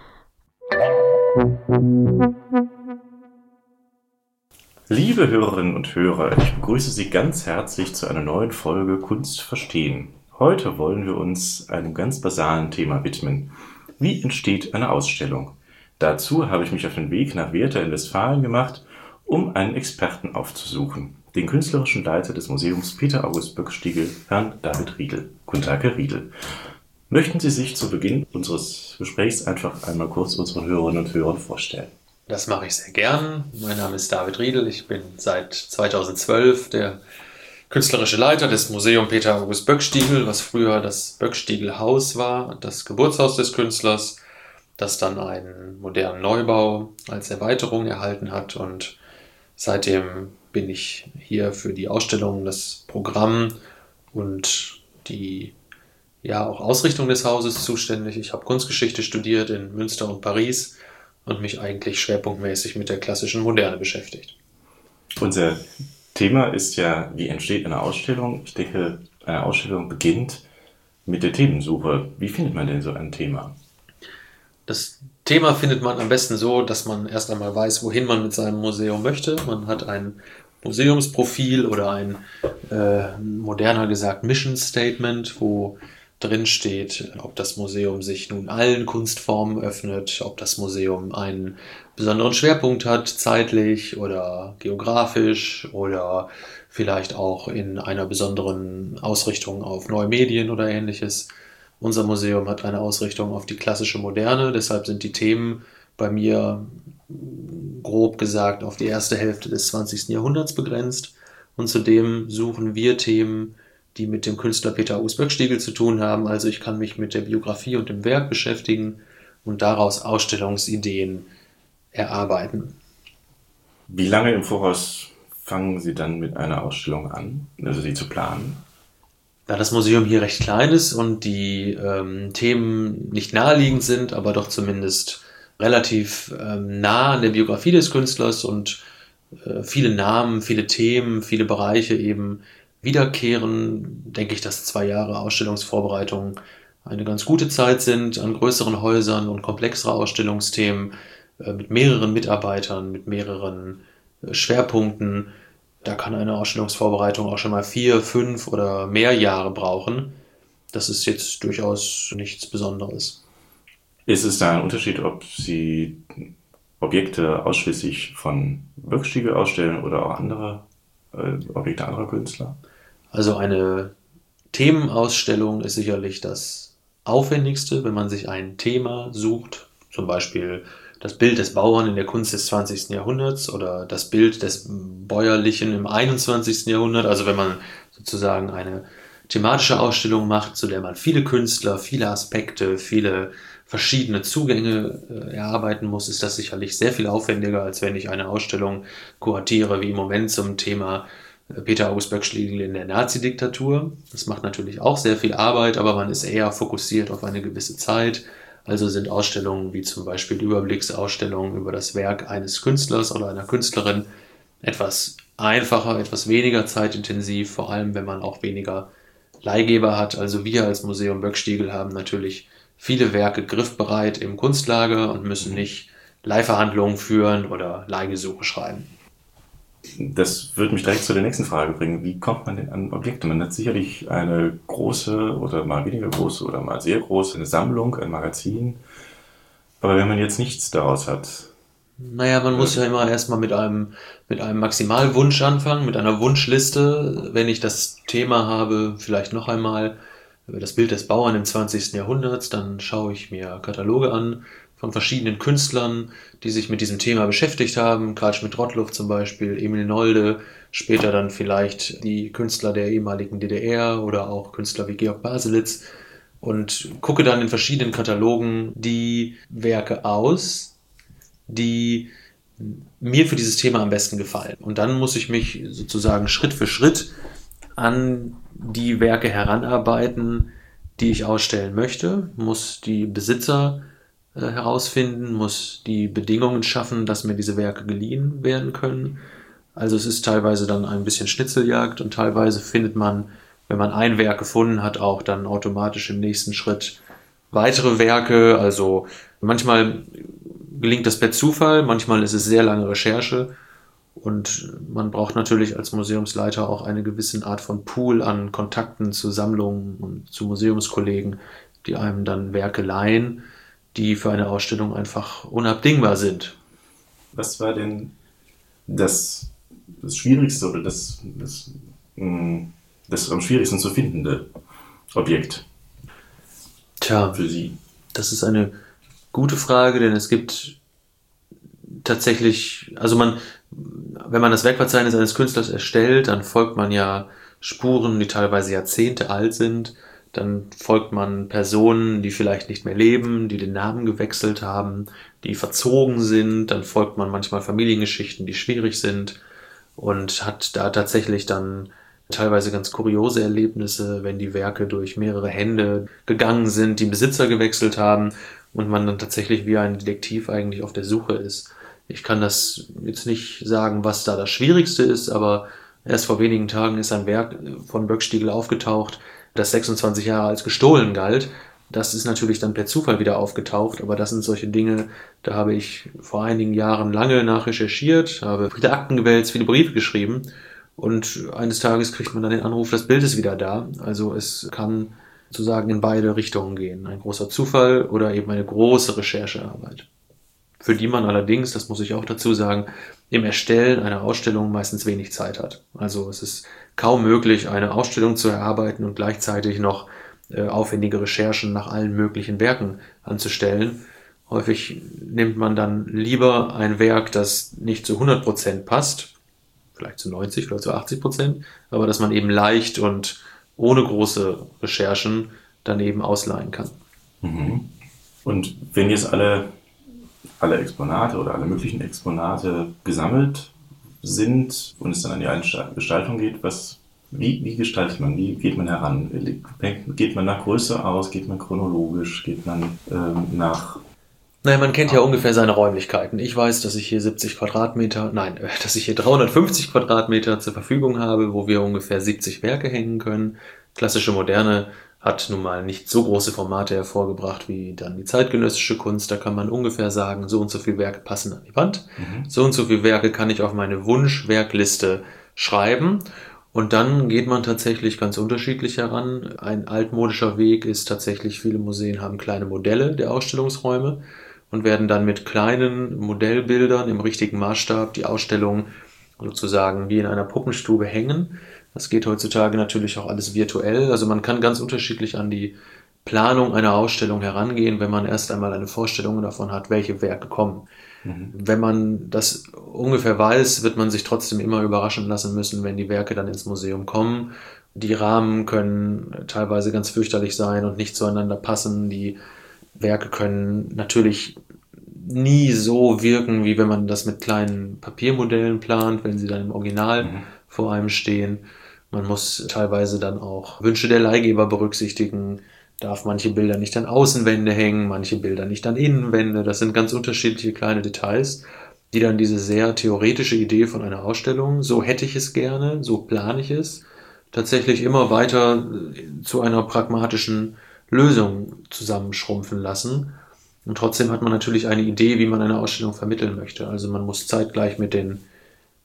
Liebe Hörerinnen und Hörer, ich begrüße Sie ganz herzlich zu einer neuen Folge Kunst verstehen. Heute wollen wir uns einem ganz basalen Thema widmen. Wie entsteht eine Ausstellung? Dazu habe ich mich auf den Weg nach Werther in Westfalen gemacht, um einen Experten aufzusuchen, den künstlerischen Leiter des Museums Peter August Böckstiegel, Herrn David Riedel. Guten Tag, Herr Riedel. Möchten Sie sich zu Beginn unseres Gesprächs einfach einmal kurz unseren Hörerinnen und Hörern vorstellen? Das mache ich sehr gern. Mein Name ist David Riedel. Ich bin seit zweitausendzwölf der künstlerische Leiter des Museums Peter August Böckstiegel, was früher das Böckstiegel-Haus war, das Geburtshaus des Künstlers, das dann einen modernen Neubau als Erweiterung erhalten hat. Und seitdem bin ich hier für die Ausstellung, das Programm und die ja auch Ausrichtung des Hauses zuständig. Ich habe Kunstgeschichte studiert in Münster und Paris und mich eigentlich schwerpunktmäßig mit der klassischen Moderne beschäftigt. Unser Thema ist ja, wie entsteht eine Ausstellung? Ich denke, eine Ausstellung beginnt mit der Themensuche. Wie findet man denn so ein Thema? Das Thema findet man am besten so, dass man erst einmal weiß, wohin man mit seinem Museum möchte. Man hat ein Museumsprofil oder ein äh, moderner gesagt Mission Statement, wo drin steht, ob das Museum sich nun allen Kunstformen öffnet, ob das Museum einen besonderen Schwerpunkt hat, zeitlich oder geografisch oder vielleicht auch in einer besonderen Ausrichtung auf neue Medien oder ähnliches. Unser Museum hat eine Ausrichtung auf die klassische Moderne, deshalb sind die Themen bei mir grob gesagt auf die erste Hälfte des zwanzigsten Jahrhunderts begrenzt und zudem suchen wir Themen, die mit dem Künstler Peter August Böckstiegel zu tun haben. Also ich kann mich mit der Biografie und dem Werk beschäftigen und daraus Ausstellungsideen erarbeiten. Wie lange im Voraus fangen Sie dann mit einer Ausstellung an, also sie zu planen? Da das Museum hier recht klein ist und die ähm, Themen nicht naheliegend sind, aber doch zumindest relativ ähm, nah an der Biografie des Künstlers und äh, viele Namen, viele Themen, viele Bereiche eben wiederkehren, denke ich, dass zwei Jahre Ausstellungsvorbereitung eine ganz gute Zeit sind an größeren Häusern und komplexere Ausstellungsthemen äh, mit mehreren Mitarbeitern, mit mehreren äh, Schwerpunkten. Da kann eine Ausstellungsvorbereitung auch schon mal vier, fünf oder mehr Jahre brauchen. Das ist jetzt durchaus nichts Besonderes. Ist es da ein Unterschied, ob Sie Objekte ausschließlich von Böckstiegel ausstellen oder auch andere äh, Objekte anderer Künstler? Also eine Themenausstellung ist sicherlich das Aufwendigste, wenn man sich ein Thema sucht, zum Beispiel das Bild des Bauern in der Kunst des zwanzigsten Jahrhunderts oder das Bild des Bäuerlichen im einundzwanzigsten Jahrhundert. Also wenn man sozusagen eine thematische Ausstellung macht, zu der man viele Künstler, viele Aspekte, viele verschiedene Zugänge äh, erarbeiten muss, ist das sicherlich sehr viel aufwendiger, als wenn ich eine Ausstellung kuratiere, wie im Moment zum Thema äh, Peter August Böckstiegel in der Nazi-Diktatur. Das macht natürlich auch sehr viel Arbeit, aber man ist eher fokussiert auf eine gewisse Zeit. Also sind Ausstellungen wie zum Beispiel Überblicksausstellungen über das Werk eines Künstlers oder einer Künstlerin etwas einfacher, etwas weniger zeitintensiv, vor allem wenn man auch weniger Leihgeber hat. Also wir als Museum Böckstiegel haben natürlich viele Werke griffbereit im Kunstlager und müssen nicht Leihverhandlungen führen oder Leihgesuche schreiben. Das wird mich direkt zu der nächsten Frage bringen. Wie kommt man denn an Objekte? Man hat sicherlich eine große oder mal weniger große oder mal sehr große eine Sammlung, ein Magazin. Aber wenn man jetzt nichts daraus hat. Naja, man muss ja immer erstmal mit einem, mit einem Maximalwunsch anfangen, mit einer Wunschliste. Wenn ich das Thema habe, vielleicht noch einmal das Bild des Bauern im zwanzigsten Jahrhundert, dann schaue ich mir Kataloge an von verschiedenen Künstlern, die sich mit diesem Thema beschäftigt haben. Karl Schmidt-Rottluff zum Beispiel, Emil Nolde, später dann vielleicht die Künstler der ehemaligen D D R oder auch Künstler wie Georg Baselitz, und gucke dann in verschiedenen Katalogen die Werke aus, die mir für dieses Thema am besten gefallen. Und dann muss ich mich sozusagen Schritt für Schritt an die Werke heranarbeiten, die ich ausstellen möchte, muss die Besitzer äh, herausfinden, muss die Bedingungen schaffen, dass mir diese Werke geliehen werden können. Also es ist teilweise dann ein bisschen Schnitzeljagd und teilweise findet man, wenn man ein Werk gefunden hat, auch dann automatisch im nächsten Schritt weitere Werke. Also manchmal gelingt das per Zufall, manchmal ist es sehr lange Recherche. Und man braucht natürlich als Museumsleiter auch eine gewisse Art von Pool an Kontakten zu Sammlungen und zu Museumskollegen, die einem dann Werke leihen, die für eine Ausstellung einfach unabdingbar sind. Was war denn das, das Schwierigste oder das, das, das am schwierigsten zu findende Objekt? Tja, für Sie. Das ist eine gute Frage, denn es gibt tatsächlich, also man, wenn man das Werkverzeichnis eines Künstlers erstellt, dann folgt man ja Spuren, die teilweise Jahrzehnte alt sind. Dann folgt man Personen, die vielleicht nicht mehr leben, die den Namen gewechselt haben, die verzogen sind. Dann folgt man manchmal Familiengeschichten, die schwierig sind und hat da tatsächlich dann teilweise ganz kuriose Erlebnisse, wenn die Werke durch mehrere Hände gegangen sind, die Besitzer gewechselt haben und man dann tatsächlich wie ein Detektiv eigentlich auf der Suche ist. Ich kann das jetzt nicht sagen, was da das Schwierigste ist, aber erst vor wenigen Tagen ist ein Werk von Böckstiegel aufgetaucht, das sechsundzwanzig Jahre als gestohlen galt. Das ist natürlich dann per Zufall wieder aufgetaucht, aber das sind solche Dinge, da habe ich vor einigen Jahren lange nachrecherchiert, habe viele Akten gewälzt, viele Briefe geschrieben und eines Tages kriegt man dann den Anruf, das Bild ist wieder da. Also es kann sozusagen in beide Richtungen gehen. Ein großer Zufall oder eben eine große Recherchearbeit, für die man allerdings, das muss ich auch dazu sagen, im Erstellen einer Ausstellung meistens wenig Zeit hat. Also es ist kaum möglich, eine Ausstellung zu erarbeiten und gleichzeitig noch äh, aufwendige Recherchen nach allen möglichen Werken anzustellen. Häufig nimmt man dann lieber ein Werk, das nicht zu hundert Prozent passt, vielleicht zu neunzig oder zu achtzig Prozent, aber das man eben leicht und ohne große Recherchen dann eben ausleihen kann. Mhm. Und wenn jetzt alle alle Exponate oder alle möglichen Exponate gesammelt sind und es dann an die Gestaltung geht, was, wie, wie gestaltet man, wie geht man heran? Geht man nach Größe aus, geht man chronologisch, geht man ähm, nach... Naja, man kennt ja ungefähr seine Räumlichkeiten. Ich weiß, dass ich hier siebzig Quadratmeter, nein, dass ich hier dreihundertfünfzig Quadratmeter zur Verfügung habe, wo wir ungefähr siebzig Werke hängen können. Klassische Moderne hat nun mal nicht so große Formate hervorgebracht wie dann die zeitgenössische Kunst. Da kann man ungefähr sagen, so und so viele Werke passen an die Wand. Mhm. So und so viele Werke kann ich auf meine Wunschwerkliste schreiben. Und dann geht man tatsächlich ganz unterschiedlich heran. Ein altmodischer Weg ist tatsächlich, viele Museen haben kleine Modelle der Ausstellungsräume und werden dann mit kleinen Modellbildern im richtigen Maßstab die Ausstellung sozusagen wie in einer Puppenstube hängen. Das geht heutzutage natürlich auch alles virtuell. Also man kann ganz unterschiedlich an die Planung einer Ausstellung herangehen, wenn man erst einmal eine Vorstellung davon hat, welche Werke kommen. Mhm. Wenn man das ungefähr weiß, wird man sich trotzdem immer überraschen lassen müssen, wenn die Werke dann ins Museum kommen. Die Rahmen können teilweise ganz fürchterlich sein und nicht zueinander passen. Die Werke können natürlich nie so wirken, wie wenn man das mit kleinen Papiermodellen plant, wenn sie dann im Original mhm. vor einem stehen. Man muss teilweise dann auch Wünsche der Leihgeber berücksichtigen, darf manche Bilder nicht an Außenwände hängen, manche Bilder nicht an Innenwände. Das sind ganz unterschiedliche kleine Details, die dann diese sehr theoretische Idee von einer Ausstellung, so hätte ich es gerne, so plane ich es, tatsächlich immer weiter zu einer pragmatischen Lösung zusammenschrumpfen lassen. Und trotzdem hat man natürlich eine Idee, wie man eine Ausstellung vermitteln möchte. Also man muss zeitgleich mit den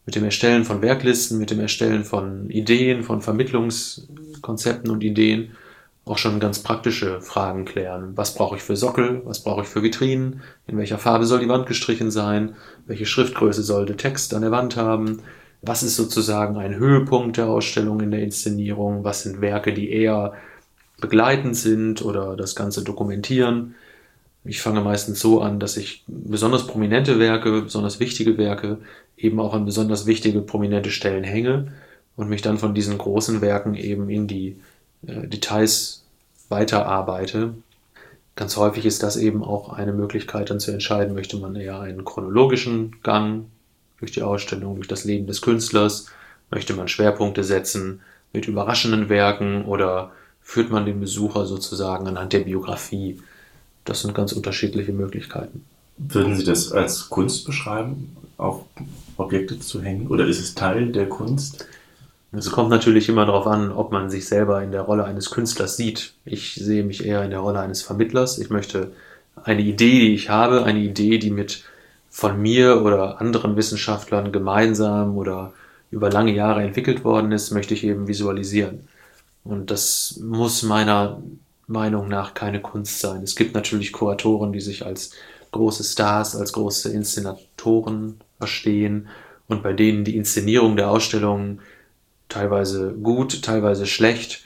mit dem Erstellen von Werklisten, mit dem Erstellen von Ideen, von Vermittlungskonzepten und Ideen auch schon ganz praktische Fragen klären. Was brauche ich für Sockel? Was brauche ich für Vitrinen? In welcher Farbe soll die Wand gestrichen sein? Welche Schriftgröße soll der Text an der Wand haben? Was ist sozusagen ein Höhepunkt der Ausstellung in der Inszenierung? Was sind Werke, die eher begleitend sind oder das Ganze dokumentieren? Ich fange meistens so an, dass ich besonders prominente Werke, besonders wichtige Werke eben auch an besonders wichtige, prominente Stellen hänge und mich dann von diesen großen Werken eben in die äh, Details weiterarbeite. Ganz häufig ist das eben auch eine Möglichkeit, dann zu entscheiden, möchte man eher einen chronologischen Gang durch die Ausstellung, durch das Leben des Künstlers, möchte man Schwerpunkte setzen mit überraschenden Werken oder führt man den Besucher sozusagen anhand der Biografie. Das sind ganz unterschiedliche Möglichkeiten. Würden Sie das als Kunst beschreiben, auf Objekte zu hängen? Oder ist es Teil der Kunst? Es kommt natürlich immer darauf an, ob man sich selber in der Rolle eines Künstlers sieht. Ich sehe mich eher in der Rolle eines Vermittlers. Ich möchte eine Idee, die ich habe, eine Idee, die mit von mir oder anderen Wissenschaftlern gemeinsam oder über lange Jahre entwickelt worden ist, möchte ich eben visualisieren. Und das muss meiner Meinung nach keine Kunst sein. Es gibt natürlich Kuratoren, die sich als große Stars, als große Inszenatoren verstehen und bei denen die Inszenierung der Ausstellung teilweise gut, teilweise schlecht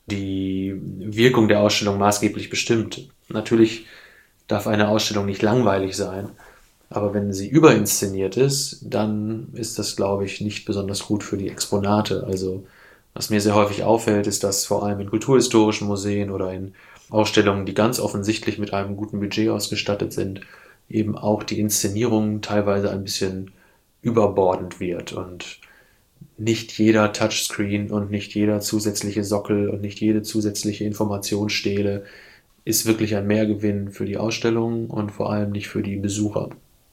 die Wirkung der Ausstellung maßgeblich bestimmt. Natürlich darf eine Ausstellung nicht langweilig sein, aber wenn sie überinszeniert ist, dann ist das, glaube ich, nicht besonders gut für die Exponate. Also was mir sehr häufig auffällt, ist, dass vor allem in kulturhistorischen Museen oder in Ausstellungen, die ganz offensichtlich mit einem guten Budget ausgestattet sind, eben auch die Inszenierung teilweise ein bisschen überbordend wird und nicht jeder Touchscreen und nicht jeder zusätzliche Sockel und nicht jede zusätzliche Informationsstele ist wirklich ein Mehrgewinn für die Ausstellung und vor allem nicht für die Besucher.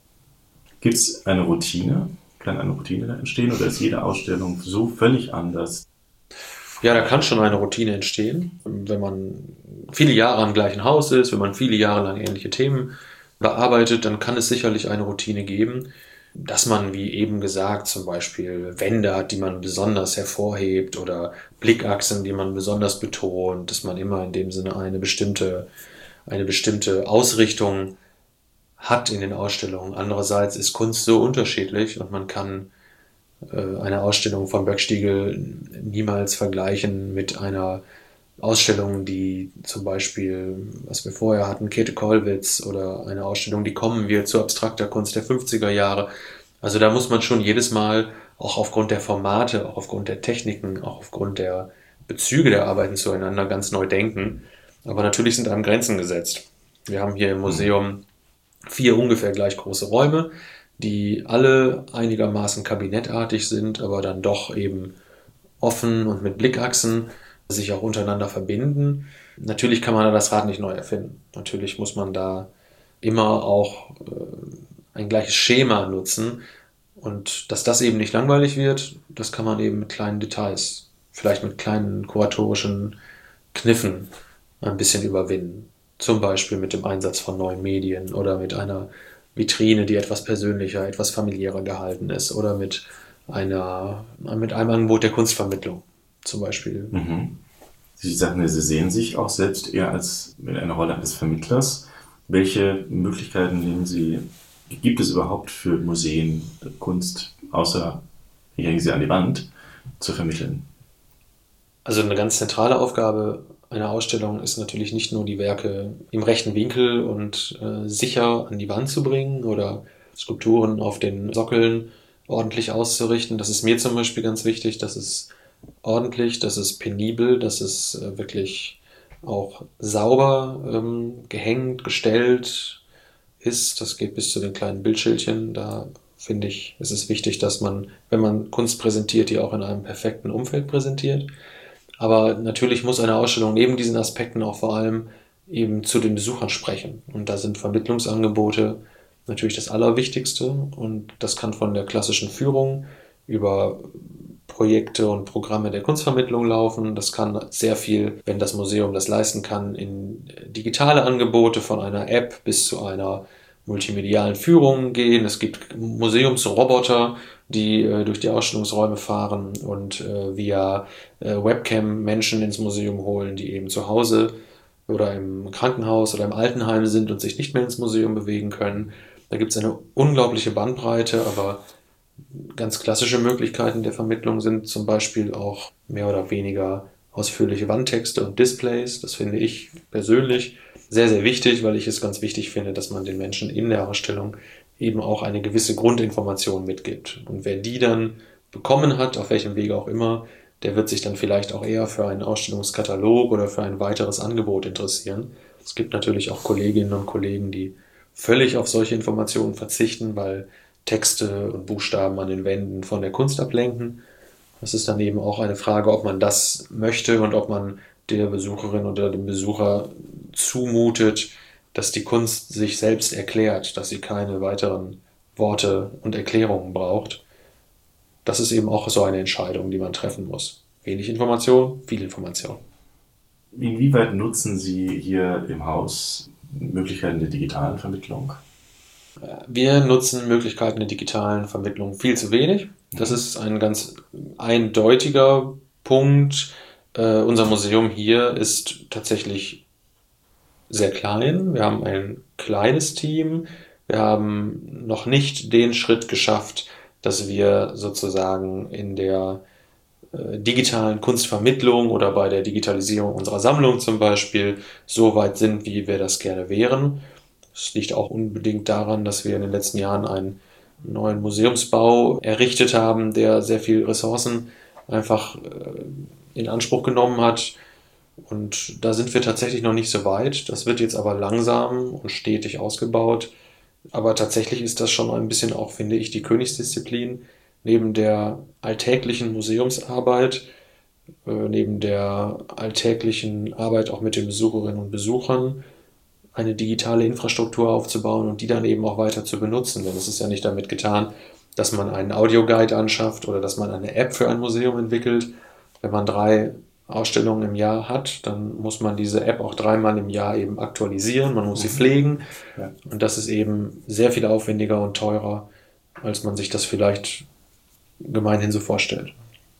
Gibt es eine Routine? Kann eine Routine da entstehen oder ist jede Ausstellung so völlig anders? Ja, da kann schon eine Routine entstehen, wenn man viele Jahre am gleichen Haus ist, wenn man viele Jahre lang ähnliche Themen bearbeitet, dann kann es sicherlich eine Routine geben, dass man, wie eben gesagt, zum Beispiel Wände hat, die man besonders hervorhebt oder Blickachsen, die man besonders betont, dass man immer in dem Sinne eine bestimmte, eine bestimmte Ausrichtung hat in den Ausstellungen. Andererseits ist Kunst so unterschiedlich und man kann äh, eine Ausstellung von Böckstiegel niemals vergleichen mit einer Ausstellung, die zum Beispiel, was wir vorher hatten, Käthe Kollwitz oder eine Ausstellung, die kommen wird zu abstrakter Kunst der fünfziger Jahre. Also da muss man schon jedes Mal, auch aufgrund der Formate, auch aufgrund der Techniken, auch aufgrund der Bezüge der Arbeiten zueinander ganz neu denken. Aber natürlich sind einem Grenzen gesetzt. Wir haben hier im Museum vier ungefähr gleich große Räume, die alle einigermaßen kabinettartig sind, aber dann doch eben offen und mit Blickachsen sich auch untereinander verbinden. Natürlich kann man da das Rad nicht neu erfinden. Natürlich muss man da immer auch äh, ein gleiches Schema nutzen. Und dass das eben nicht langweilig wird, das kann man eben mit kleinen Details, vielleicht mit kleinen kuratorischen Kniffen ein bisschen überwinden. Zum Beispiel mit dem Einsatz von neuen Medien oder mit einer Vitrine, die etwas persönlicher, etwas familiärer gehalten ist oder mit einer, mit einem Angebot der Kunstvermittlung zum Beispiel. Mhm. Sie sagten, Sie sehen sich auch selbst eher als in einer Rolle eines Vermittlers. Welche Möglichkeiten nehmen Sie, gibt es überhaupt für Museen Kunst, außer ich hänge sie an die Wand, zu vermitteln? Also eine ganz zentrale Aufgabe einer Ausstellung ist natürlich nicht nur die Werke im rechten Winkel und äh, sicher an die Wand zu bringen oder Skulpturen auf den Sockeln ordentlich auszurichten. Das ist mir zum Beispiel ganz wichtig, dass es ordentlich, dass es penibel, dass es äh, wirklich auch sauber ähm, gehängt, gestellt ist. Das geht bis zu den kleinen Bildschildchen. Da finde ich, ist es wichtig, dass man, wenn man Kunst präsentiert, die auch in einem perfekten Umfeld präsentiert. Aber natürlich muss eine Ausstellung neben diesen Aspekten auch vor allem eben zu den Besuchern sprechen. Und da sind Vermittlungsangebote natürlich das Allerwichtigste. Und das kann von der klassischen Führung über Projekte und Programme der Kunstvermittlung laufen. Das kann sehr viel, wenn das Museum das leisten kann, in digitale Angebote von einer App bis zu einer multimedialen Führung gehen. Es gibt Museumsroboter, die äh, durch die Ausstellungsräume fahren und äh, via äh, Webcam Menschen ins Museum holen, die eben zu Hause oder im Krankenhaus oder im Altenheim sind und sich nicht mehr ins Museum bewegen können. Da gibt es eine unglaubliche Bandbreite, aber ganz klassische Möglichkeiten der Vermittlung sind zum Beispiel auch mehr oder weniger ausführliche Wandtexte und Displays. Das finde ich persönlich sehr, sehr wichtig, weil ich es ganz wichtig finde, dass man den Menschen in der Ausstellung eben auch eine gewisse Grundinformation mitgibt. Und wer die dann bekommen hat, auf welchem Wege auch immer, der wird sich dann vielleicht auch eher für einen Ausstellungskatalog oder für ein weiteres Angebot interessieren. Es gibt natürlich auch Kolleginnen und Kollegen, die völlig auf solche Informationen verzichten, weil Texte und Buchstaben an den Wänden von der Kunst ablenken. Das ist dann eben auch eine Frage, ob man das möchte und ob man der Besucherin oder dem Besucher zumutet, dass die Kunst sich selbst erklärt, dass sie keine weiteren Worte und Erklärungen braucht. Das ist eben auch so eine Entscheidung, die man treffen muss. Wenig Information, viel Information. Inwieweit nutzen Sie hier im Haus Möglichkeiten der digitalen Vermittlung? Wir nutzen Möglichkeiten der digitalen Vermittlung viel zu wenig. Das ist ein ganz eindeutiger Punkt. Uh, unser Museum hier ist tatsächlich sehr klein. Wir haben ein kleines Team. Wir haben noch nicht den Schritt geschafft, dass wir sozusagen in der äh, digitalen Kunstvermittlung oder bei der Digitalisierung unserer Sammlung zum Beispiel so weit sind, wie wir das gerne wären. Das liegt auch unbedingt daran, dass wir in den letzten Jahren einen neuen Museumsbau errichtet haben, der sehr viel Ressourcen einfach äh, in Anspruch genommen hat. Und da sind wir tatsächlich noch nicht so weit. Das wird jetzt aber langsam und stetig ausgebaut. Aber tatsächlich ist das schon ein bisschen auch, finde ich, die Königsdisziplin. Neben der alltäglichen Museumsarbeit, äh, neben der alltäglichen Arbeit auch mit den Besucherinnen und Besuchern, eine digitale Infrastruktur aufzubauen und die dann eben auch weiter zu benutzen. Denn es ist ja nicht damit getan, dass man einen Audioguide anschafft oder dass man eine App für ein Museum entwickelt. Wenn man drei Ausstellungen im Jahr hat, dann muss man diese App auch dreimal im Jahr eben aktualisieren, man muss sie pflegen. Ja. Und das ist eben sehr viel aufwendiger und teurer, als man sich das vielleicht gemeinhin so vorstellt.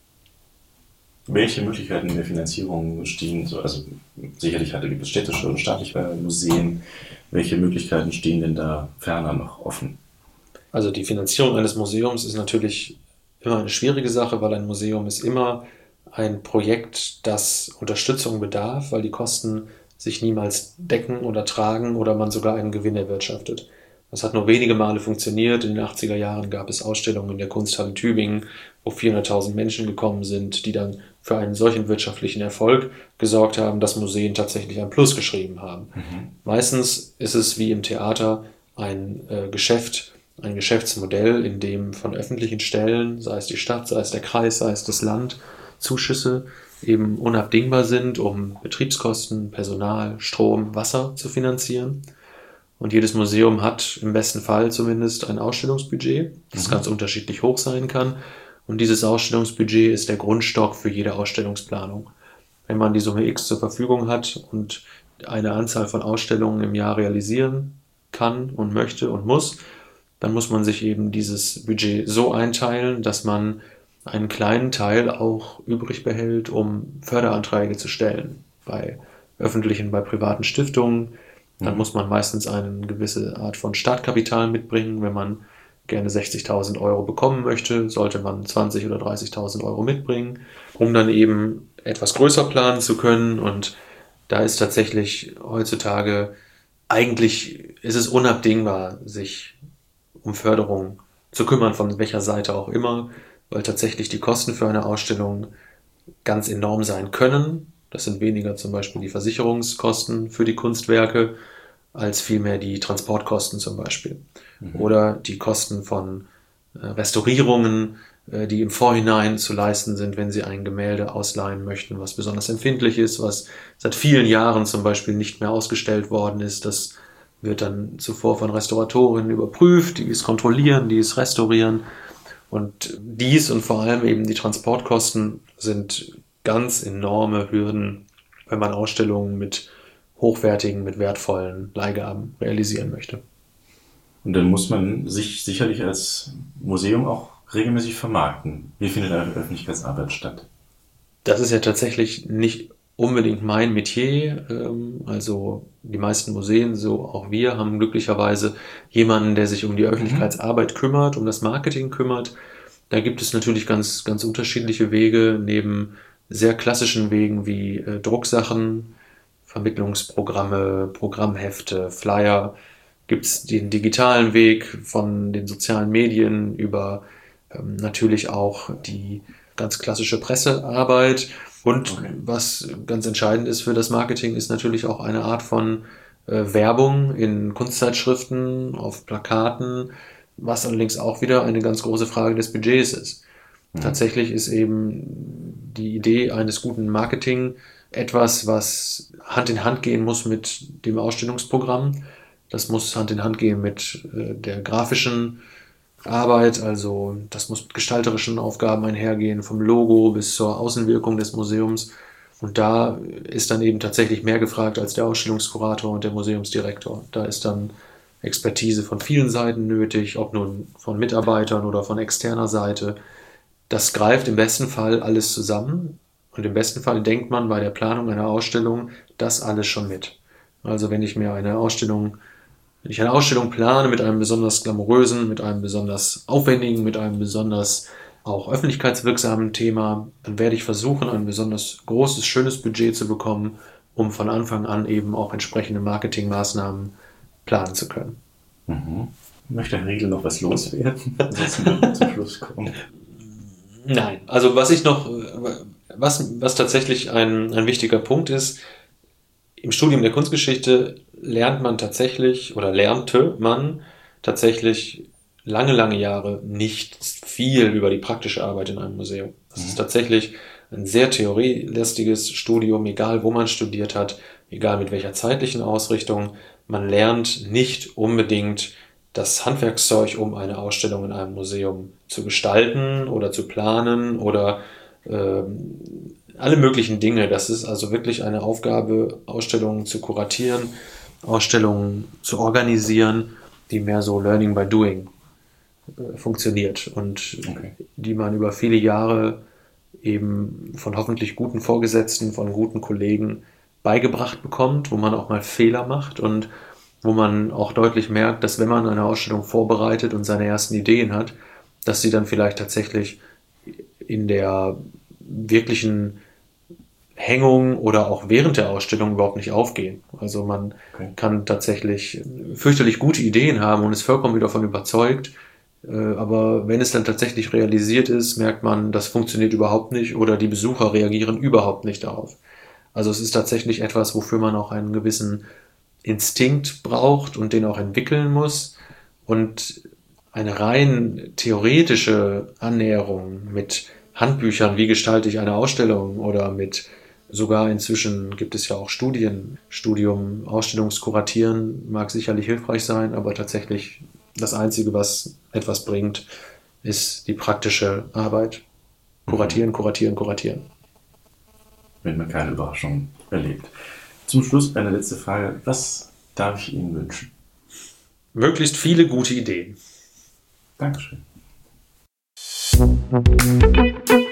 Welche Möglichkeiten der Finanzierung stehen, also sicherlich gibt es städtische und staatliche Museen, welche Möglichkeiten stehen denn da ferner noch offen? Also die Finanzierung eines Museums ist natürlich immer eine schwierige Sache, weil ein Museum ist immer ein Projekt, das Unterstützung bedarf, weil die Kosten sich niemals decken oder tragen oder man sogar einen Gewinn erwirtschaftet. Das hat nur wenige Male funktioniert. In den achtziger Jahren gab es Ausstellungen in der Kunsthalle Tübingen, wo vierhunderttausend Menschen gekommen sind, die dann für einen solchen wirtschaftlichen Erfolg gesorgt haben, dass Museen tatsächlich ein Plus geschrieben haben. Mhm. Meistens ist es wie im Theater ein äh, Geschäft, ein Geschäftsmodell, in dem von öffentlichen Stellen, sei es die Stadt, sei es der Kreis, sei es das Land, Zuschüsse eben unabdingbar sind, um Betriebskosten, Personal, Strom, Wasser zu finanzieren. Und jedes Museum hat im besten Fall zumindest ein Ausstellungsbudget, das mhm. ganz unterschiedlich hoch sein kann. Und dieses Ausstellungsbudget ist der Grundstock für jede Ausstellungsplanung. Wenn man die Summe X zur Verfügung hat und eine Anzahl von Ausstellungen im Jahr realisieren kann und möchte und muss, dann muss man sich eben dieses Budget so einteilen, dass man einen kleinen Teil auch übrig behält, um Förderanträge zu stellen. Bei öffentlichen, bei privaten Stiftungen, dann mhm. muss man meistens eine gewisse Art von Startkapital mitbringen. Wenn man gerne sechzigtausend Euro bekommen möchte, sollte man zwanzig oder dreißigtausend Euro mitbringen, um dann eben etwas größer planen zu können. Und da ist tatsächlich heutzutage, eigentlich ist es unabdingbar, sich um Förderung zu kümmern, von welcher Seite auch immer, weil tatsächlich die Kosten für eine Ausstellung ganz enorm sein können. Das sind weniger zum Beispiel die Versicherungskosten für die Kunstwerke, als vielmehr die Transportkosten zum Beispiel. Mhm. Oder die Kosten von äh, Restaurierungen, äh, die im Vorhinein zu leisten sind, wenn Sie ein Gemälde ausleihen möchten, was besonders empfindlich ist, was seit vielen Jahren zum Beispiel nicht mehr ausgestellt worden ist. Das wird dann zuvor von Restauratorinnen überprüft, die es kontrollieren, die es restaurieren. Und dies und vor allem eben die Transportkosten sind ganz enorme Hürden, wenn man Ausstellungen mit hochwertigen, mit wertvollen Leihgaben realisieren möchte. Und dann muss man sich sicherlich als Museum auch regelmäßig vermarkten? Wie findet eure Öffentlichkeitsarbeit statt? Das ist ja tatsächlich nicht unbedingt mein Metier. Also die meisten Museen, so auch wir, haben glücklicherweise jemanden, der sich um die Öffentlichkeitsarbeit kümmert, um das Marketing kümmert. Da gibt es natürlich ganz, ganz unterschiedliche Wege, neben sehr klassischen Wegen wie äh, Drucksachen, Vermittlungsprogramme, Programmhefte, Flyer, gibt es den digitalen Weg von den sozialen Medien über ähm, natürlich auch die ganz klassische Pressearbeit. Und okay. was ganz entscheidend ist für das Marketing, ist natürlich auch eine Art von äh, Werbung in Kunstzeitschriften, auf Plakaten, was allerdings auch wieder eine ganz große Frage des Budgets ist. Mhm. Tatsächlich ist eben die Idee eines guten Marketing etwas, was Hand in Hand gehen muss mit dem Ausstellungsprogramm. Das muss Hand in Hand gehen mit äh, der grafischen Arbeit, also das muss mit gestalterischen Aufgaben einhergehen, vom Logo bis zur Außenwirkung des Museums. Und da ist dann eben tatsächlich mehr gefragt als der Ausstellungskurator und der Museumsdirektor. Da ist dann Expertise von vielen Seiten nötig, ob nun von Mitarbeitern oder von externer Seite. Das greift im besten Fall alles zusammen und im besten Fall denkt man bei der Planung einer Ausstellung das alles schon mit. Also wenn ich mir eine Ausstellung Wenn ich eine Ausstellung plane mit einem besonders glamourösen, mit einem besonders aufwendigen, mit einem besonders auch öffentlichkeitswirksamen Thema, dann werde ich versuchen, ein besonders großes, schönes Budget zu bekommen, um von Anfang an eben auch entsprechende Marketingmaßnahmen planen zu können. Mhm. Möchte Herr Riegel noch was loswerden? Ansonsten würden wir zum Schluss kommen. Nein, also was ich noch, was, was tatsächlich ein, ein wichtiger Punkt ist, im Studium der Kunstgeschichte lernt man tatsächlich oder lernte man tatsächlich lange, lange Jahre nicht viel über die praktische Arbeit in einem Museum. Das ist tatsächlich ein sehr theorielastiges Studium, egal wo man studiert hat, egal mit welcher zeitlichen Ausrichtung. Man lernt nicht unbedingt das Handwerkszeug, um eine Ausstellung in einem Museum zu gestalten oder zu planen oder ähm, alle möglichen Dinge. Das ist also wirklich eine Aufgabe, Ausstellungen zu kuratieren, Ausstellungen zu organisieren, die mehr so Learning by Doing äh, funktioniert und okay. die man über viele Jahre eben von hoffentlich guten Vorgesetzten, von guten Kollegen beigebracht bekommt, wo man auch mal Fehler macht und wo man auch deutlich merkt, dass wenn man eine Ausstellung vorbereitet und seine ersten Ideen hat, dass sie dann vielleicht tatsächlich in der wirklichen Hängung oder auch während der Ausstellung überhaupt nicht aufgehen. Also man okay. kann tatsächlich fürchterlich gute Ideen haben und ist vollkommen davon überzeugt, aber wenn es dann tatsächlich realisiert ist, merkt man, das funktioniert überhaupt nicht oder die Besucher reagieren überhaupt nicht darauf. Also es ist tatsächlich etwas, wofür man auch einen gewissen Instinkt braucht und den auch entwickeln muss. Und eine rein theoretische Annäherung mit Handbüchern, wie gestalte ich eine Ausstellung oder mit sogar inzwischen gibt es ja auch Studien, Studium, Ausstellungskuratieren mag sicherlich hilfreich sein, aber tatsächlich das Einzige, was etwas bringt, ist die praktische Arbeit. Kuratieren, kuratieren, kuratieren. Wenn man keine Überraschung erlebt. Zum Schluss eine letzte Frage. Was darf ich Ihnen wünschen? Möglichst viele gute Ideen. Dankeschön.